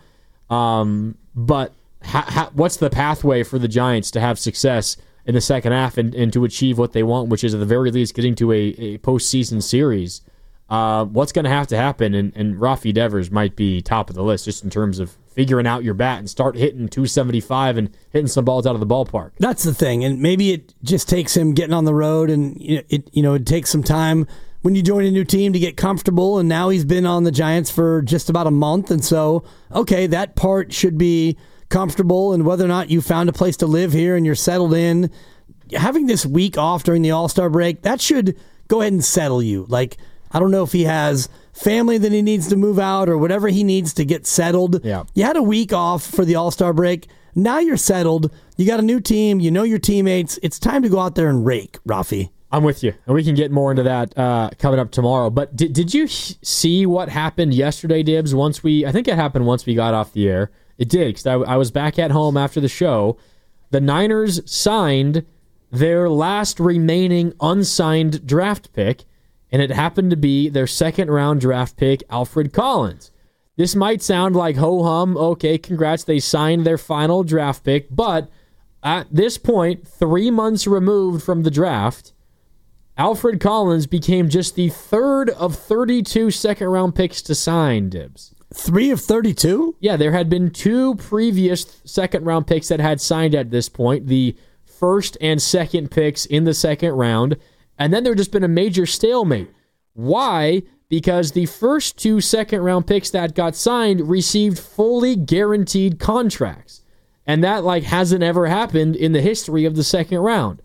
But what's the pathway for the Giants to have success in the second half and to achieve what they want, which is at the very least getting to a postseason series? What's going to have to happen, and Rafi Devers might be top of the list just in terms of figuring out your bat and start hitting 275 and hitting some balls out of the ballpark. That's the thing, and maybe it just takes him getting on the road, and it takes some time when you join a new team to get comfortable, and now he's been on the Giants for just about a month, and so, okay, that part should be comfortable, and whether or not you found a place to live here and you're settled in, having this week off during the All-Star break, that should go ahead and settle you. I don't know if he has family that he needs to move out or whatever he needs to get settled. Yeah. You had a week off for the All-Star break. Now you're settled. You got a new team. You know your teammates. It's time to go out there and rake, Rafi. I'm with you. And we can get more into that coming up tomorrow. But did you see what happened yesterday, Dibs? I think it happened once we got off the air. It did, because I was back at home after the show. The Niners signed their last remaining unsigned draft pick, and it happened to be their second-round draft pick, Alfred Collins. This might sound like ho-hum. Okay, congrats, they signed their final draft pick. But at this point, 3 months removed from the draft, Alfred Collins became just the third of 32 second-round picks to sign, Dibs. 3 of 32? Yeah, there had been 2 previous second-round picks that had signed at this point, the first and second picks in the second round. And then there just been a major stalemate. Why? Because the first 2 second-round picks that got signed received fully guaranteed contracts. And that hasn't ever happened in the history of the second round.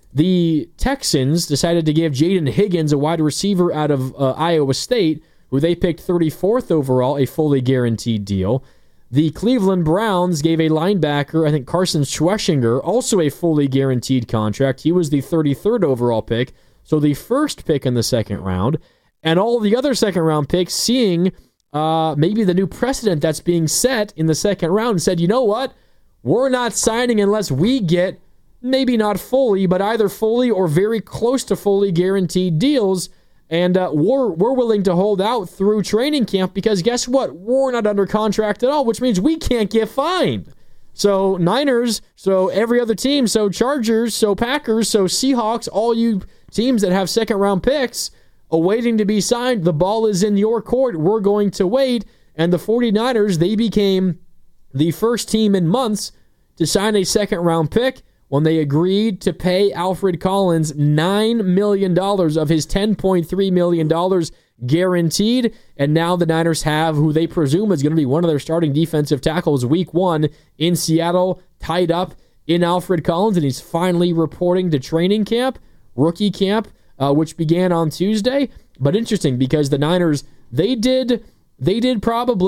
The Texans decided to give Jaden Higgins, a wide receiver out of Iowa State, who they picked 34th overall, a fully guaranteed deal. The Cleveland Browns gave a linebacker, I think Carson Schweschinger, also a fully guaranteed contract. He was the 33rd overall pick, so the first pick in the second round. And all the other second-round picks, seeing maybe the new precedent that's being set in the second round, said, you know what? We're not signing unless we get, maybe not fully, but either fully or very close to fully guaranteed deals. And we're willing to hold out through training camp because guess what? We're not under contract at all, which means we can't get fined. So Niners, so every other team, so Chargers, so Packers, so Seahawks, all you teams that have second-round picks awaiting to be signed, the ball is in your court. We're going to wait. And the 49ers, they became the first team in months to sign a second-round pick when they agreed to pay Alfred Collins $9 million of his $10.3 million guaranteed. And now the Niners have who they presume is going to be one of their starting defensive tackles week 1 in Seattle, tied up in Alfred Collins. And he's finally reporting to training camp, rookie camp, which began on Tuesday. But interesting because the Niners, they did probably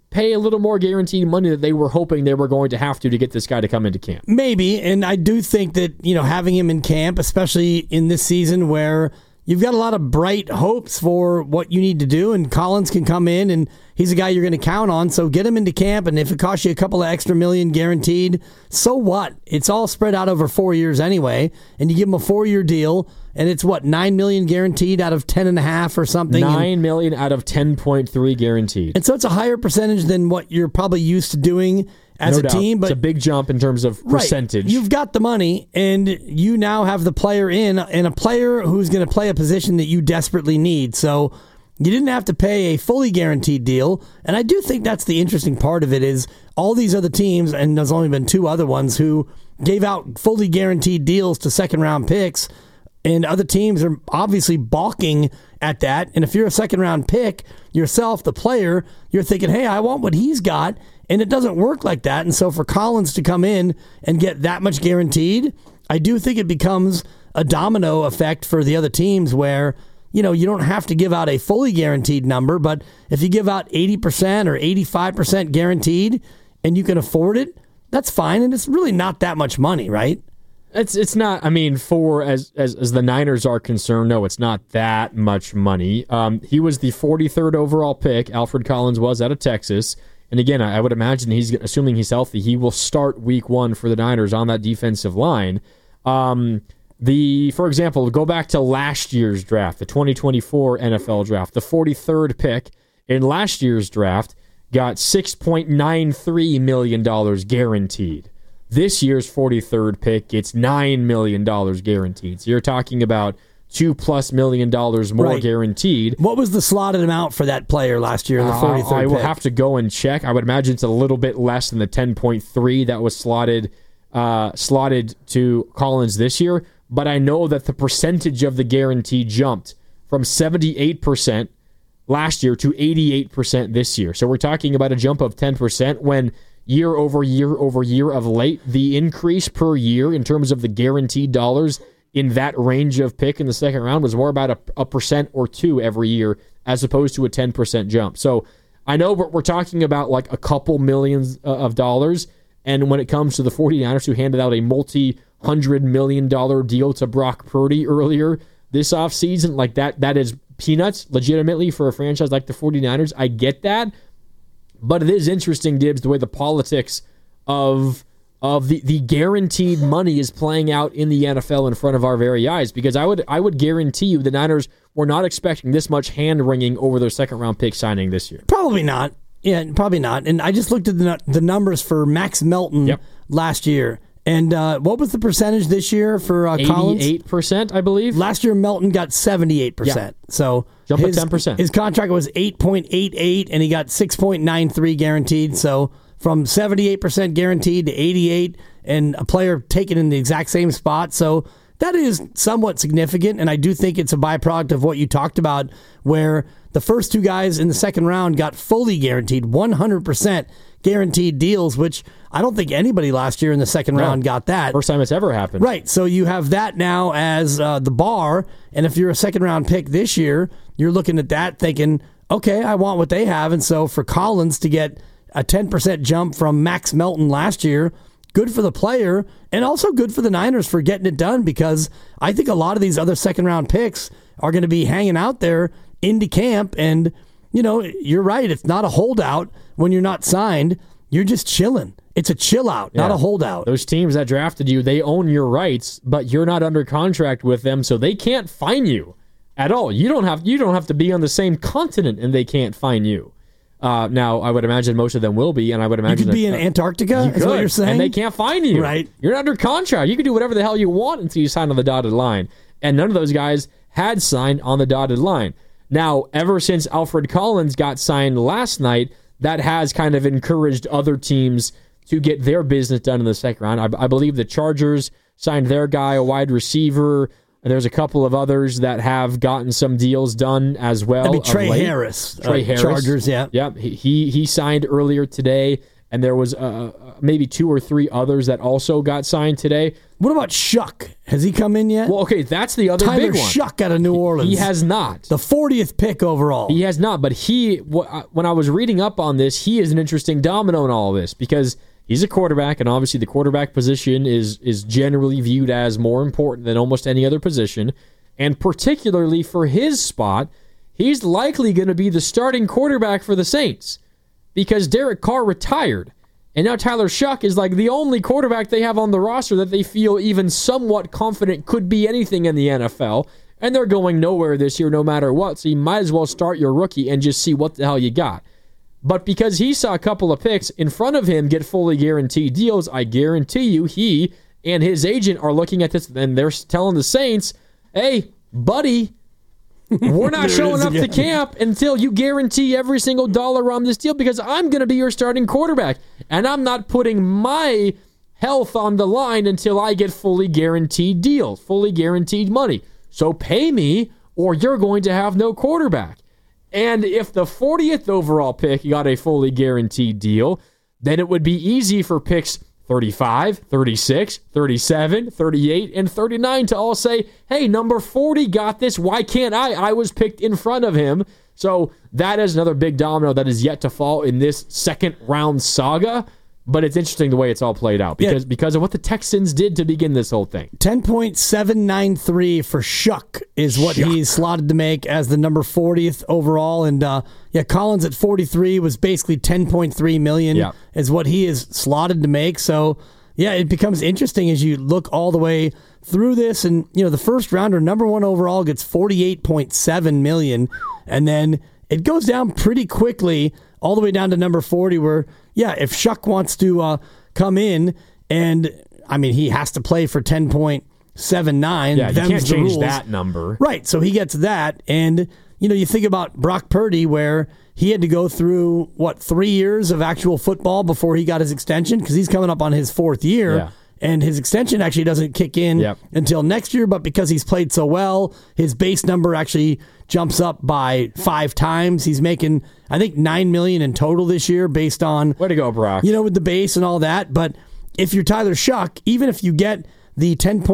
pay a little more guaranteed money that they were hoping they were going to have to get this guy to come into camp. Maybe, and I do think that, having him in camp, especially in this season where you've got a lot of bright hopes for what you need to do, and Collins can come in, and he's a guy you're going to count on, so get him into camp, and if it costs you a couple of extra million guaranteed, so what? It's all spread out over 4 years anyway, and you give him a 4-year deal, and it's $9 million guaranteed out of 10.5 or something. $9 million out of 10.3 guaranteed. And so it's a higher percentage than what you're probably used to doing as a team. But it's a big jump in terms of percentage. Right. You've got the money, and you now have the player in, and a player who's going to play a position that you desperately need. So you didn't have to pay a fully guaranteed deal. And I do think that's the interesting part of it is all these other teams, and there's only been 2 other ones, who gave out fully guaranteed deals to second-round picks. And other teams are obviously balking at that. And if you're a second-round pick yourself, the player, you're thinking, hey, I want what he's got. And it doesn't work like that. And so for Collins to come in and get that much guaranteed, I do think it becomes a domino effect for the other teams where, you don't have to give out a fully guaranteed number. But if you give out 80% or 85% guaranteed and you can afford it, that's fine. And it's really not that much money, right? It's not. I mean, for as the Niners are concerned, no, it's not that much money. He was the 43rd overall pick. Alfred Collins was out of Texas, and again, I would imagine assuming he's healthy, he will start Week 1 for the Niners on that defensive line. For example, go back to last year's draft, the 2024 NFL draft, the 43rd pick in last year's draft got $6.93 million guaranteed. This year's 43rd pick gets $9 million guaranteed. So you're talking about $2+ million more guaranteed. What was the slotted amount for that player last year in the 43rd pick? I will have to go and check. I would imagine it's a little bit less than the 10.3 that was slotted to Collins this year. But I know that the percentage of the guarantee jumped from 78% last year to 88% this year. So we're talking about a jump of 10% when year over year of late, the increase per year in terms of the guaranteed dollars in that range of pick in the second round was more about a percent or 2 every year as opposed to a 10% jump. So I know we're talking about like a couple millions of dollars, and when it comes to the 49ers who handed out a multi-$100 million deal to Brock Purdy earlier this offseason, like that is peanuts legitimately for a franchise like the 49ers. I get that. But it is interesting, Dibs, the way the politics of the guaranteed money is playing out in the NFL in front of our very eyes. Because I would guarantee you the Niners were not expecting this much hand-wringing over their second-round pick signing this year. Probably not. Yeah, probably not. And I just looked at the numbers for Max Melton last year. And what was the percentage this year for Collins? 88%, I believe. Last year, Melton got 78%. Yeah. So jump at 10%. His contract was 8.88, and he got 6.93 guaranteed. So from 78% guaranteed to 88, and a player taken in the exact same spot. So that is somewhat significant, and I do think it's a byproduct of what you talked about, where the first 2 guys in the second round got fully guaranteed, 100% guaranteed deals, which I don't think anybody last year in the second round got that. First time it's ever happened. Right, so you have that now as the bar, and if you're a second-round pick this year, you're looking at that thinking, okay, I want what they have, and so for Collins to get a 10% jump from Max Melton last year, good for the player, and also good for the Niners for getting it done, because I think a lot of these other second-round picks are going to be hanging out there into camp, and you're right, it's not a holdout when you're not signed. You're just chilling. It's a chill out, not a holdout. Those teams that drafted you, they own your rights, but you're not under contract with them, so they can't fine you at all. You don't have to be on the same continent, and they can't fine you. Now, I would imagine most of them will be, and I would imagine you could be in Antarctica. Is what you're saying, and they can't fine you. Right? You're not under contract. You can do whatever the hell you want until you sign on the dotted line. And none of those guys had signed on the dotted line. Now, ever since Alfred Collins got signed last night, that has kind of encouraged other teams to get their business done in the second round. I believe the Chargers signed their guy, a wide receiver. There's a couple of others that have gotten some deals done as well. That'd be Trey Harris. Trey Harris. Chargers, yeah. Yeah, he signed earlier today. and there was maybe 2 or 3 others that also got signed today. What about Shuck? Has he come in yet? Well, okay, that's the other Tyler big one. Shuck out of New Orleans. He has not. The 40th pick overall. He has not, but when I was reading up on this, he is an interesting domino in all of this because he's a quarterback, and obviously the quarterback position is generally viewed as more important than almost any other position, and particularly for his spot, he's likely going to be the starting quarterback for the Saints because Derek Carr retired. And now Tyler Shuck is like the only quarterback they have on the roster that they feel even somewhat confident could be anything in the NFL. And they're going nowhere this year no matter what. So you might as well start your rookie and just see what the hell you got. But because he saw a couple of picks in front of him get fully guaranteed deals, I guarantee you he and his agent are looking at this and they're telling the Saints, hey, buddy, we're not showing up to camp until you guarantee every single dollar on this deal because I'm going to be your starting quarterback. And I'm not putting my health on the line until I get fully guaranteed deals, fully guaranteed money. So pay me or you're going to have no quarterback. And if the 40th overall pick got a fully guaranteed deal, then it would be easy for picks 35, 36, 37, 38, and 39 to all say, hey, number 40 got this. Why can't I? I was picked in front of him. So that is another big domino that is yet to fall in this second round saga. But it's interesting the way it's all played out because of what the Texans did to begin this whole thing. 10.793 for Shuck is what he's slotted to make as the number 40th overall. And Collins at 43 was basically 10.3 million is what he is slotted to make. So it becomes interesting as you look all the way through this. And the first rounder, number 1 overall, gets 48.7 million, and then it goes down pretty quickly all the way down to number 40 where, if Shuck wants to come in and, he has to play for 10.79. Yeah, you can't change that number. Right, so he gets that. And, you think about Brock Purdy where he had to go through, 3 years of actual football before he got his extension because he's coming up on his 4th year. Yeah. And his extension actually doesn't kick in until next year, but because he's played so well, his base number actually jumps up by 5 times. He's making, I think, $9 million in total this year based on... Way to go, Brock. With the base and all that. But if you're Tyler Shuck, even if you get the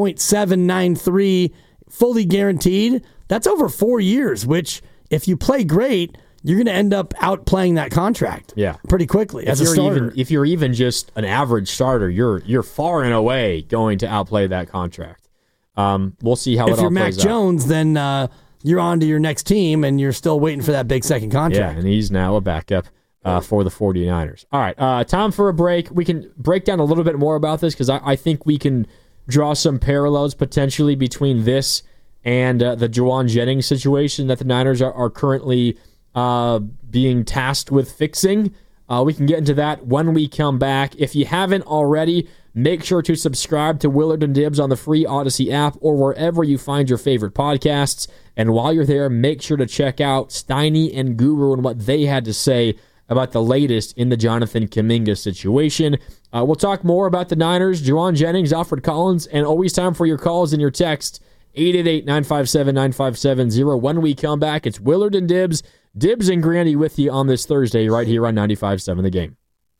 10.793 fully guaranteed, that's over 4 years, which if you play great... you're going to end up outplaying that contract pretty quickly as a starter. If you're even just an average starter, you're far and away going to outplay that contract. We'll see how it all plays out. If you're Mac Jones, then you're on to your next team, and you're still waiting for that big second contract. Yeah, and he's now a backup for the 49ers. All right, time for a break. We can break down a little bit more about this because I think we can draw some parallels potentially between this and the Jauan Jennings situation that the Niners are currently being tasked with fixing. We can get into that when we come back. If you haven't already, make sure to subscribe to Willard and Dibs on the free Odyssey app or wherever you find your favorite podcasts. And while you're there, make sure to check out Steiny and Guru and what they had to say about the latest in the Jonathan Kuminga situation. We'll talk more about the Niners, Jauan Jennings, Alfred Collins, and always time for your calls and your texts. 888-957-9570. When we come back, it's Willard and Dibs. Dibs and Grandy with you on this Thursday right here on 95.7 The Game.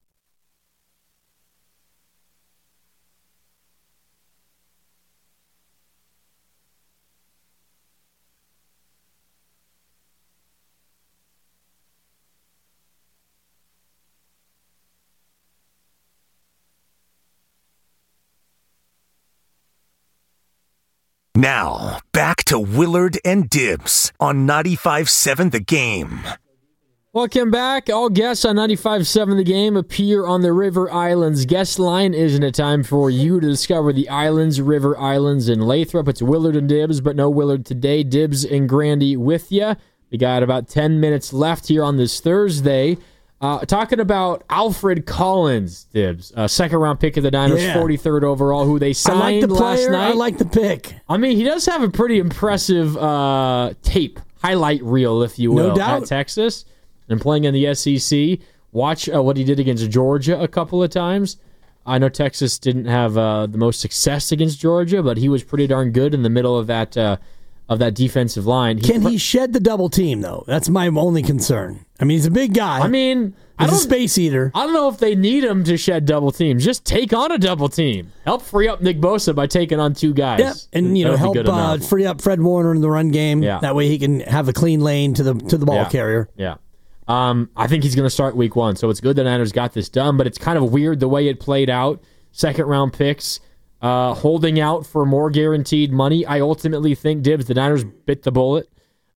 Now, back to Willard and Dibs on 95.7 The Game. Welcome back. All guests on 95.7 The Game appear on the River Islands guest line. Isn't it time for you to discover the islands, River Islands, and Lathrop? It's Willard and Dibs, but no Willard today. Dibs and Grandy with you. We got about 10 minutes left here on this Thursday. Talking about Alfred Collins, Dibs, second-round pick of the Niners, 43rd overall, who they signed last night. I like the pick. He does have a pretty impressive tape, highlight reel, if you will, at Texas, and playing in the SEC. Watch what he did against Georgia a couple of times. I know Texas didn't have the most success against Georgia, but he was pretty darn good in the middle of that defensive line. Can he shed the double team, though? That's my only concern. I mean, he's a big guy. I mean, he's a space eater. I don't know if they need him to shed double teams. Just take on a double team. Help free up Nick Bosa by taking on 2 guys. Yep. And help free up Fred Warner in the run game. Yeah. That way he can have a clean lane to the ball carrier. Yeah. I think he's going to start week 1, so it's good the Niners got this done, but it's kind of weird the way it played out. Second-round picks, holding out for more guaranteed money. I ultimately think, Dibs, the Niners bit the bullet.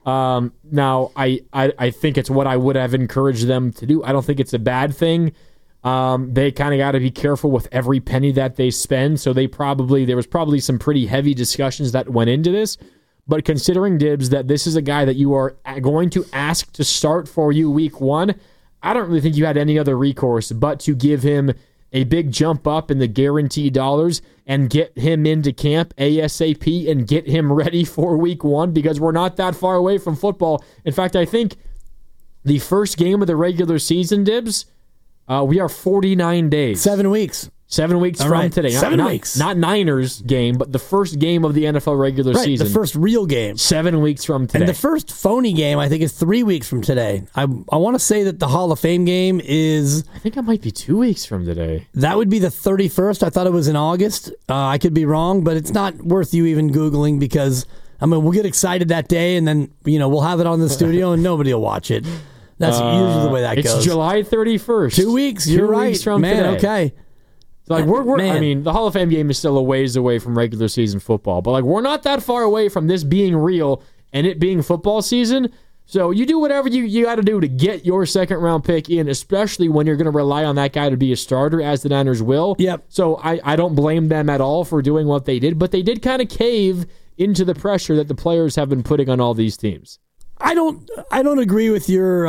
Now, I think it's what I would have encouraged them to do. I don't think it's a bad thing. They kind of got to be careful with every penny that they spend, so there was probably some pretty heavy discussions that went into this. But considering, Dibs, that this is a guy that you are going to ask to start for you week 1, I don't really think you had any other recourse but to give him a big jump up in the guaranteed dollars and get him into camp ASAP and get him ready for week 1, because we're not that far away from football. In fact, I think the first game of the regular season, Dibs, we are 49 days. 7 weeks. 7 weeks from today. 7 weeks. Not Niners game, but the first game of the NFL regular season. The first real game. 7 weeks from today. And the first phony game, I think, is 3 weeks from today. I want to say that the Hall of Fame game is... I think it might be 2 weeks from today. That would be the 31st. I thought it was in August. I could be wrong, but it's not worth you even Googling, because, we'll get excited that day, and then, we'll have it on the studio, and nobody will watch it. That's usually the way that goes. It's July 31st. 2 weeks. You're right. 2 weeks from today. Okay. Like the Hall of Fame game is still a ways away from regular season football, but we're not that far away from this being real and it being football season. So you do whatever you got to do to get your second round pick in, especially when you're going to rely on that guy to be a starter, as the Niners will. Yep. So I don't blame them at all for doing what they did, but they did kind of cave into the pressure that the players have been putting on all these teams. I don't agree with your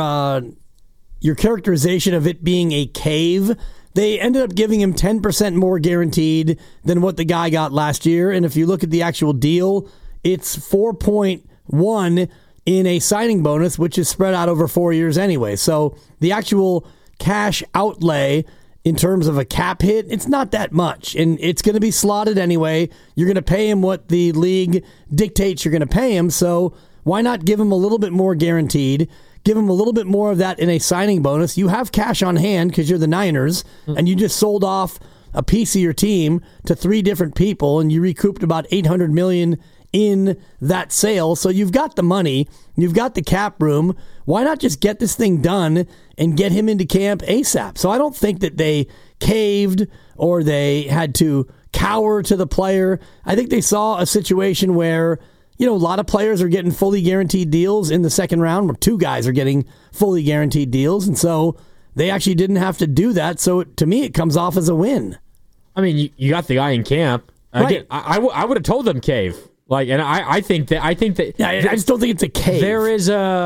characterization of it being a cave. They ended up giving him 10% more guaranteed than what the guy got last year. And if you look at the actual deal, it's 4.1 in a signing bonus, which is spread out over 4 years anyway. So the actual cash outlay in terms of a cap hit, it's not that much. And it's going to be slotted anyway. You're going to pay him what the league dictates you're going to pay him. So why not give him a little bit more guaranteed? Give him a little bit more of that in a signing bonus. You have cash on hand because you're the Niners, and you just sold off a piece of your team to 3 different people, and you recouped about $800 million in that sale. So you've got the money, you've got the cap room. Why not just get this thing done and get him into camp ASAP? So I don't think that they caved or they had to cower to the player. I think they saw a situation where a lot of players are getting fully guaranteed deals in the second round, where 2 guys are getting fully guaranteed deals. And so they actually didn't have to do that. So to me, it comes off as a win. I mean, you got the guy in camp. Again, I would have told them cave. I think that I just don't think it's a cave. There is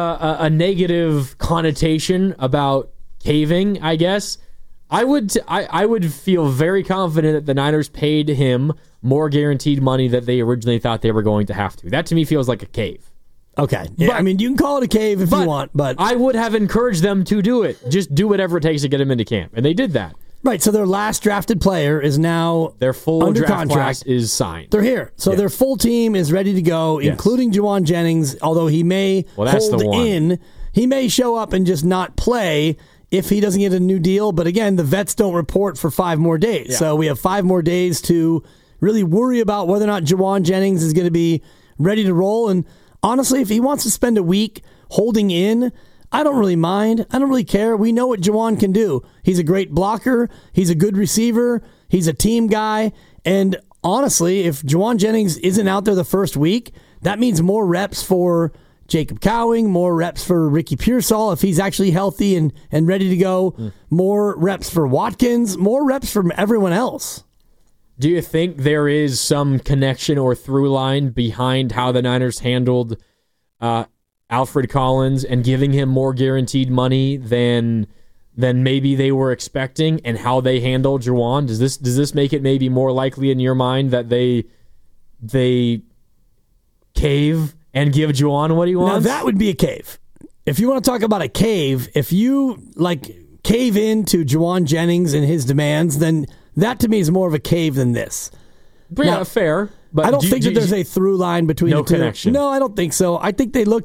a negative connotation about caving, I guess. I would feel very confident that the Niners paid him more guaranteed money that they originally thought they were going to have to. That to me feels like a cave. Okay. Yeah, but, you can call it a cave if you want, but I would have encouraged them to do it. Just do whatever it takes to get him into camp. And they did that. Right, so their last drafted player is now their full under draft contract. Class is signed. They're here. So their full team is ready to go, including Juwan Jennings, although he may hold in. He may show up and just not play if he doesn't get a new deal. But again, the vets don't report for 5 more days. Yeah. So we have 5 more days to really worry about whether or not Juwan Jennings is going to be ready to roll. And honestly, if he wants to spend a week holding in, I don't really mind. I don't really care. We know what Juwan can do. He's a great blocker. He's a good receiver. He's a team guy. And honestly, if Juwan Jennings isn't out there the first week, that means more reps for Jacob Cowing, more reps for Ricky Pearsall if he's actually healthy and ready to go, more reps for Watkins, more reps from everyone else. Do you think there is some connection or through line behind how the Niners handled Alfred Collins and giving him more guaranteed money than maybe they were expecting, and how they handled Juwan? Does this make it maybe more likely in your mind that they cave and give Juwan what he wants? Now that would be a cave. If you want to talk about a cave, if you cave into Juwan Jennings and his demands, then that to me is more of a cave than this. Yeah, now, fair. But I don't think that there's a through line between the two. Connection. No, I don't think so. I think they looked at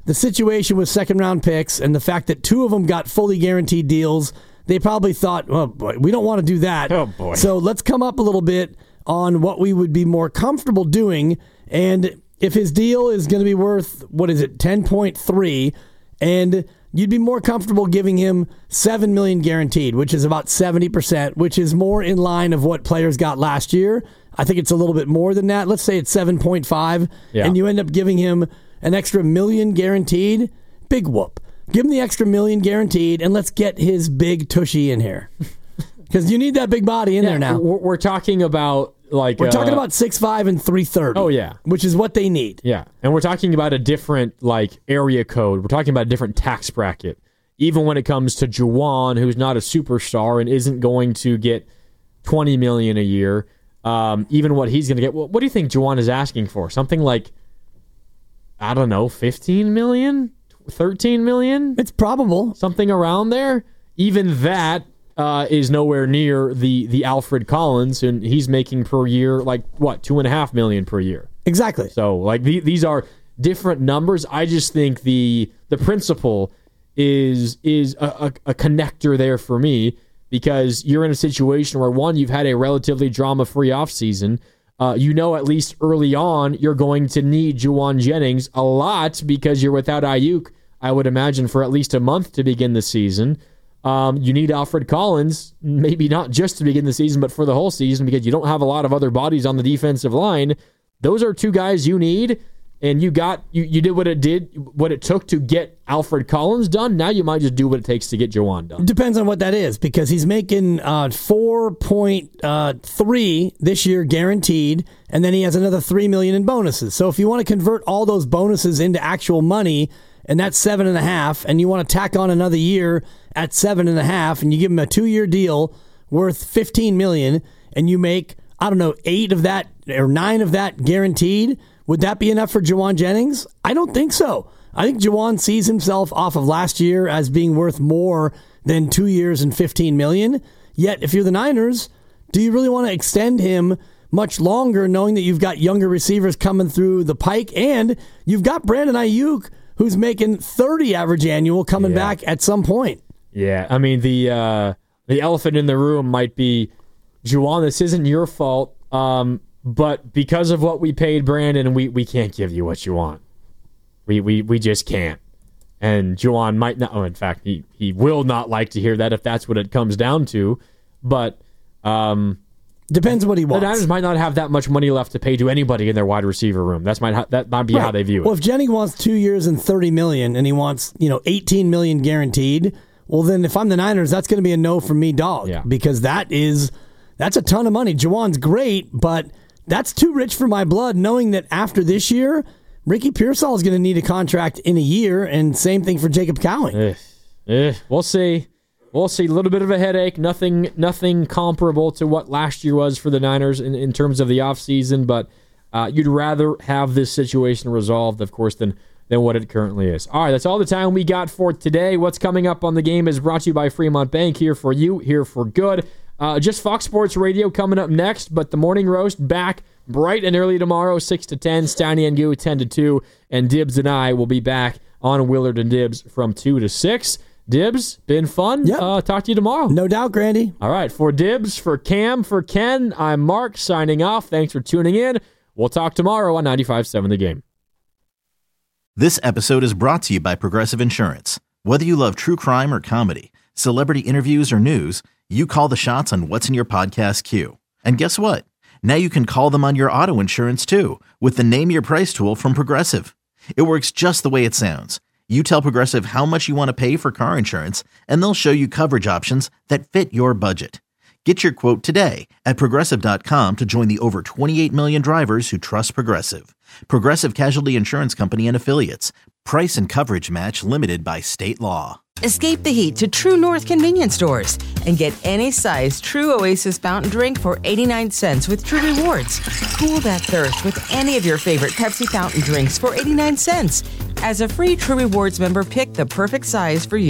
the situation with second-round picks and the fact that 2 of them got fully guaranteed deals, they probably thought, oh, boy, we don't want to do that. Oh, boy. So let's come up a little bit on what we would be more comfortable doing. And if his deal is going to be worth, 10.3, and you'd be more comfortable giving him $7 million guaranteed, which is about 70%, which is more in line of what players got last year. I think it's a little bit more than that. Let's say it's 7.5, and you end up giving him an extra $1 million guaranteed. Big whoop. Give him the extra $1 million guaranteed, and let's get his big tushy in here. Because you need that big body in there now. We're talking about we're talking about 6'5" and 330. Oh, yeah. Which is what they need. Yeah. And we're talking about a different area code. We're talking about a different tax bracket. Even when it comes to Juwan, who's not a superstar and isn't going to get $20 million a year, even what he's going to get. What do you think Juwan is asking for? Something like, I don't know, $15 million? $13 million? It's probable. Something around there. Even that is nowhere near the Alfred Collins, and he's making per year $2.5 million per year. Exactly. So these are different numbers. I just think the principle is a connector there for me, because you're in a situation where, one, you've had a relatively drama-free offseason. At least early on, you're going to need Juwan Jennings a lot because you're without Ayuk, I would imagine, for at least a month to begin the season. You need Alfred Collins, maybe not just to begin the season, but for the whole season, because you don't have a lot of other bodies on the defensive line. Those are 2 guys you need, and you did what it took to get Alfred Collins done. Now you might just do what it takes to get Juwan done. Depends on what that is, because he's making 4.3 this year guaranteed, and then he has another $3 million in bonuses. So if you want to convert all those bonuses into actual money, and that's 7.5, and you want to tack on another year at 7.5, and you give him a 2-year deal worth $15 million, and you make, 8 of that or 9 of that guaranteed, would that be enough for Juwan Jennings? I don't think so. I think Juwan sees himself off of last year as being worth more than 2 years and $15 million. Yet, if you're the Niners, do you really want to extend him much longer, knowing that you've got younger receivers coming through the pike, and you've got Brandon Ayuk, who's making 30 average annual coming back at some point? Yeah, I mean, the elephant in the room might be, Juwan, this isn't your fault, but because of what we paid Brandon, we can't give you what you want. We just can't. And Juwan might not, in fact, he will not like to hear that if that's what it comes down to, but depends what he wants. The Niners might not have that much money left to pay to anybody in their wide receiver room. That might be how they view it. Well, if Jennings wants 2 years and $30 million, and he wants $18 million guaranteed, well, then if I'm the Niners, that's going to be a no from me, dog. Yeah. Because that's a ton of money. Juwan's great, but that's too rich for my blood, knowing that after this year, Ricky Pearsall is going to need a contract in a year, and same thing for Jacob Cowing. We'll see. We'll see. A little bit of a headache. Nothing comparable to what last year was for the Niners in terms of the offseason, but you'd rather have this situation resolved, of course, than what it currently is. All right, that's all the time we got for today. What's coming up on the game is brought to you by Fremont Bank, here for you, here for good. Just Fox Sports Radio coming up next, but the Morning Roast back bright and early tomorrow, 6 to 10, Steiny and Goo 10 to 2, and Dibs and I will be back on Willard and Dibs from 2 to 6. Dibs, been fun. Yep. Talk to you tomorrow. No doubt, Grandy. All right, for Dibs, for Cam, for Ken, I'm Mark signing off. Thanks for tuning in. We'll talk tomorrow on 95.7 The Game. This episode is brought to you by Progressive Insurance. Whether you love true crime or comedy, celebrity interviews or news, you call the shots on what's in your podcast queue. And guess what? Now you can call them on your auto insurance too, with the Name Your Price tool from Progressive. It works just the way it sounds. You tell Progressive how much you want to pay for car insurance, and they'll show you coverage options that fit your budget. Get your quote today at Progressive.com to join the over 28 million drivers who trust Progressive. Progressive Casualty Insurance Company and Affiliates. Price and coverage match limited by state law. Escape the heat to True North convenience stores and get any size True Oasis fountain drink for 89 cents with True Rewards. Cool that thirst with any of your favorite Pepsi fountain drinks for 89 cents. As a free True Rewards member, pick the perfect size for you.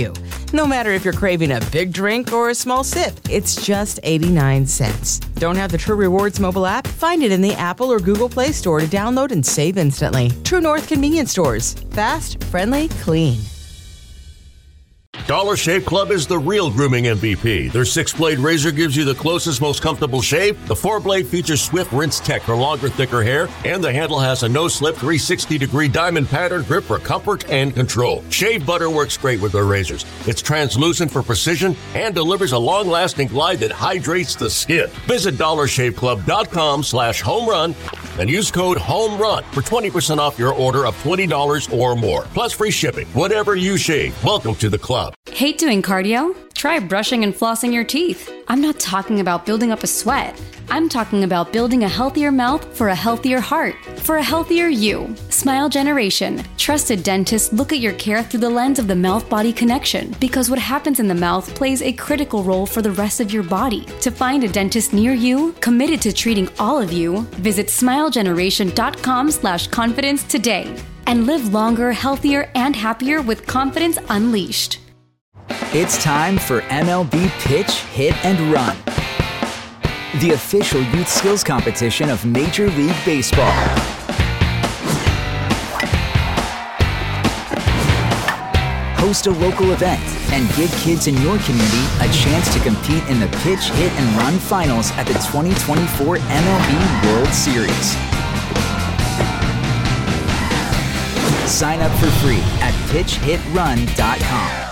No matter if you're craving a big drink or a small sip, it's just 89 cents. Don't have the True Rewards mobile app? Find it in the Apple or Google Play Store to download and save instantly. True North Convenience Stores. Fast, friendly, clean. Dollar Shave Club is the real grooming MVP. Their 6-blade razor gives you the closest, most comfortable shave. The 4-blade features Swift Rinse Tech for longer, thicker hair, and the handle has a no-slip 360-degree diamond pattern grip for comfort and control. Shave butter works great with their razors. It's translucent for precision and delivers a long-lasting glide that hydrates the skin. Visit DollarShaveClub.com/homerun and use code HOMERUN for 20% off your order of $20 or more, plus free shipping. Whatever you shave, welcome to the club. Hate doing cardio? Try brushing and flossing your teeth. I'm not talking about building up a sweat. I'm talking about building a healthier mouth for a healthier heart, for a healthier you. Smile Generation. Trusted dentists look at your care through the lens of the mouth-body connection, because what happens in the mouth plays a critical role for the rest of your body. To find a dentist near you, committed to treating all of you, visit smilegeneration.com/confidence today and live longer, healthier, and happier with confidence unleashed. It's time for MLB Pitch, Hit, and Run, the official youth skills competition of Major League Baseball. Host a local event and give kids in your community a chance to compete in the Pitch, Hit, and Run finals at the 2024 MLB World Series. Sign up for free at pitchhitrun.com.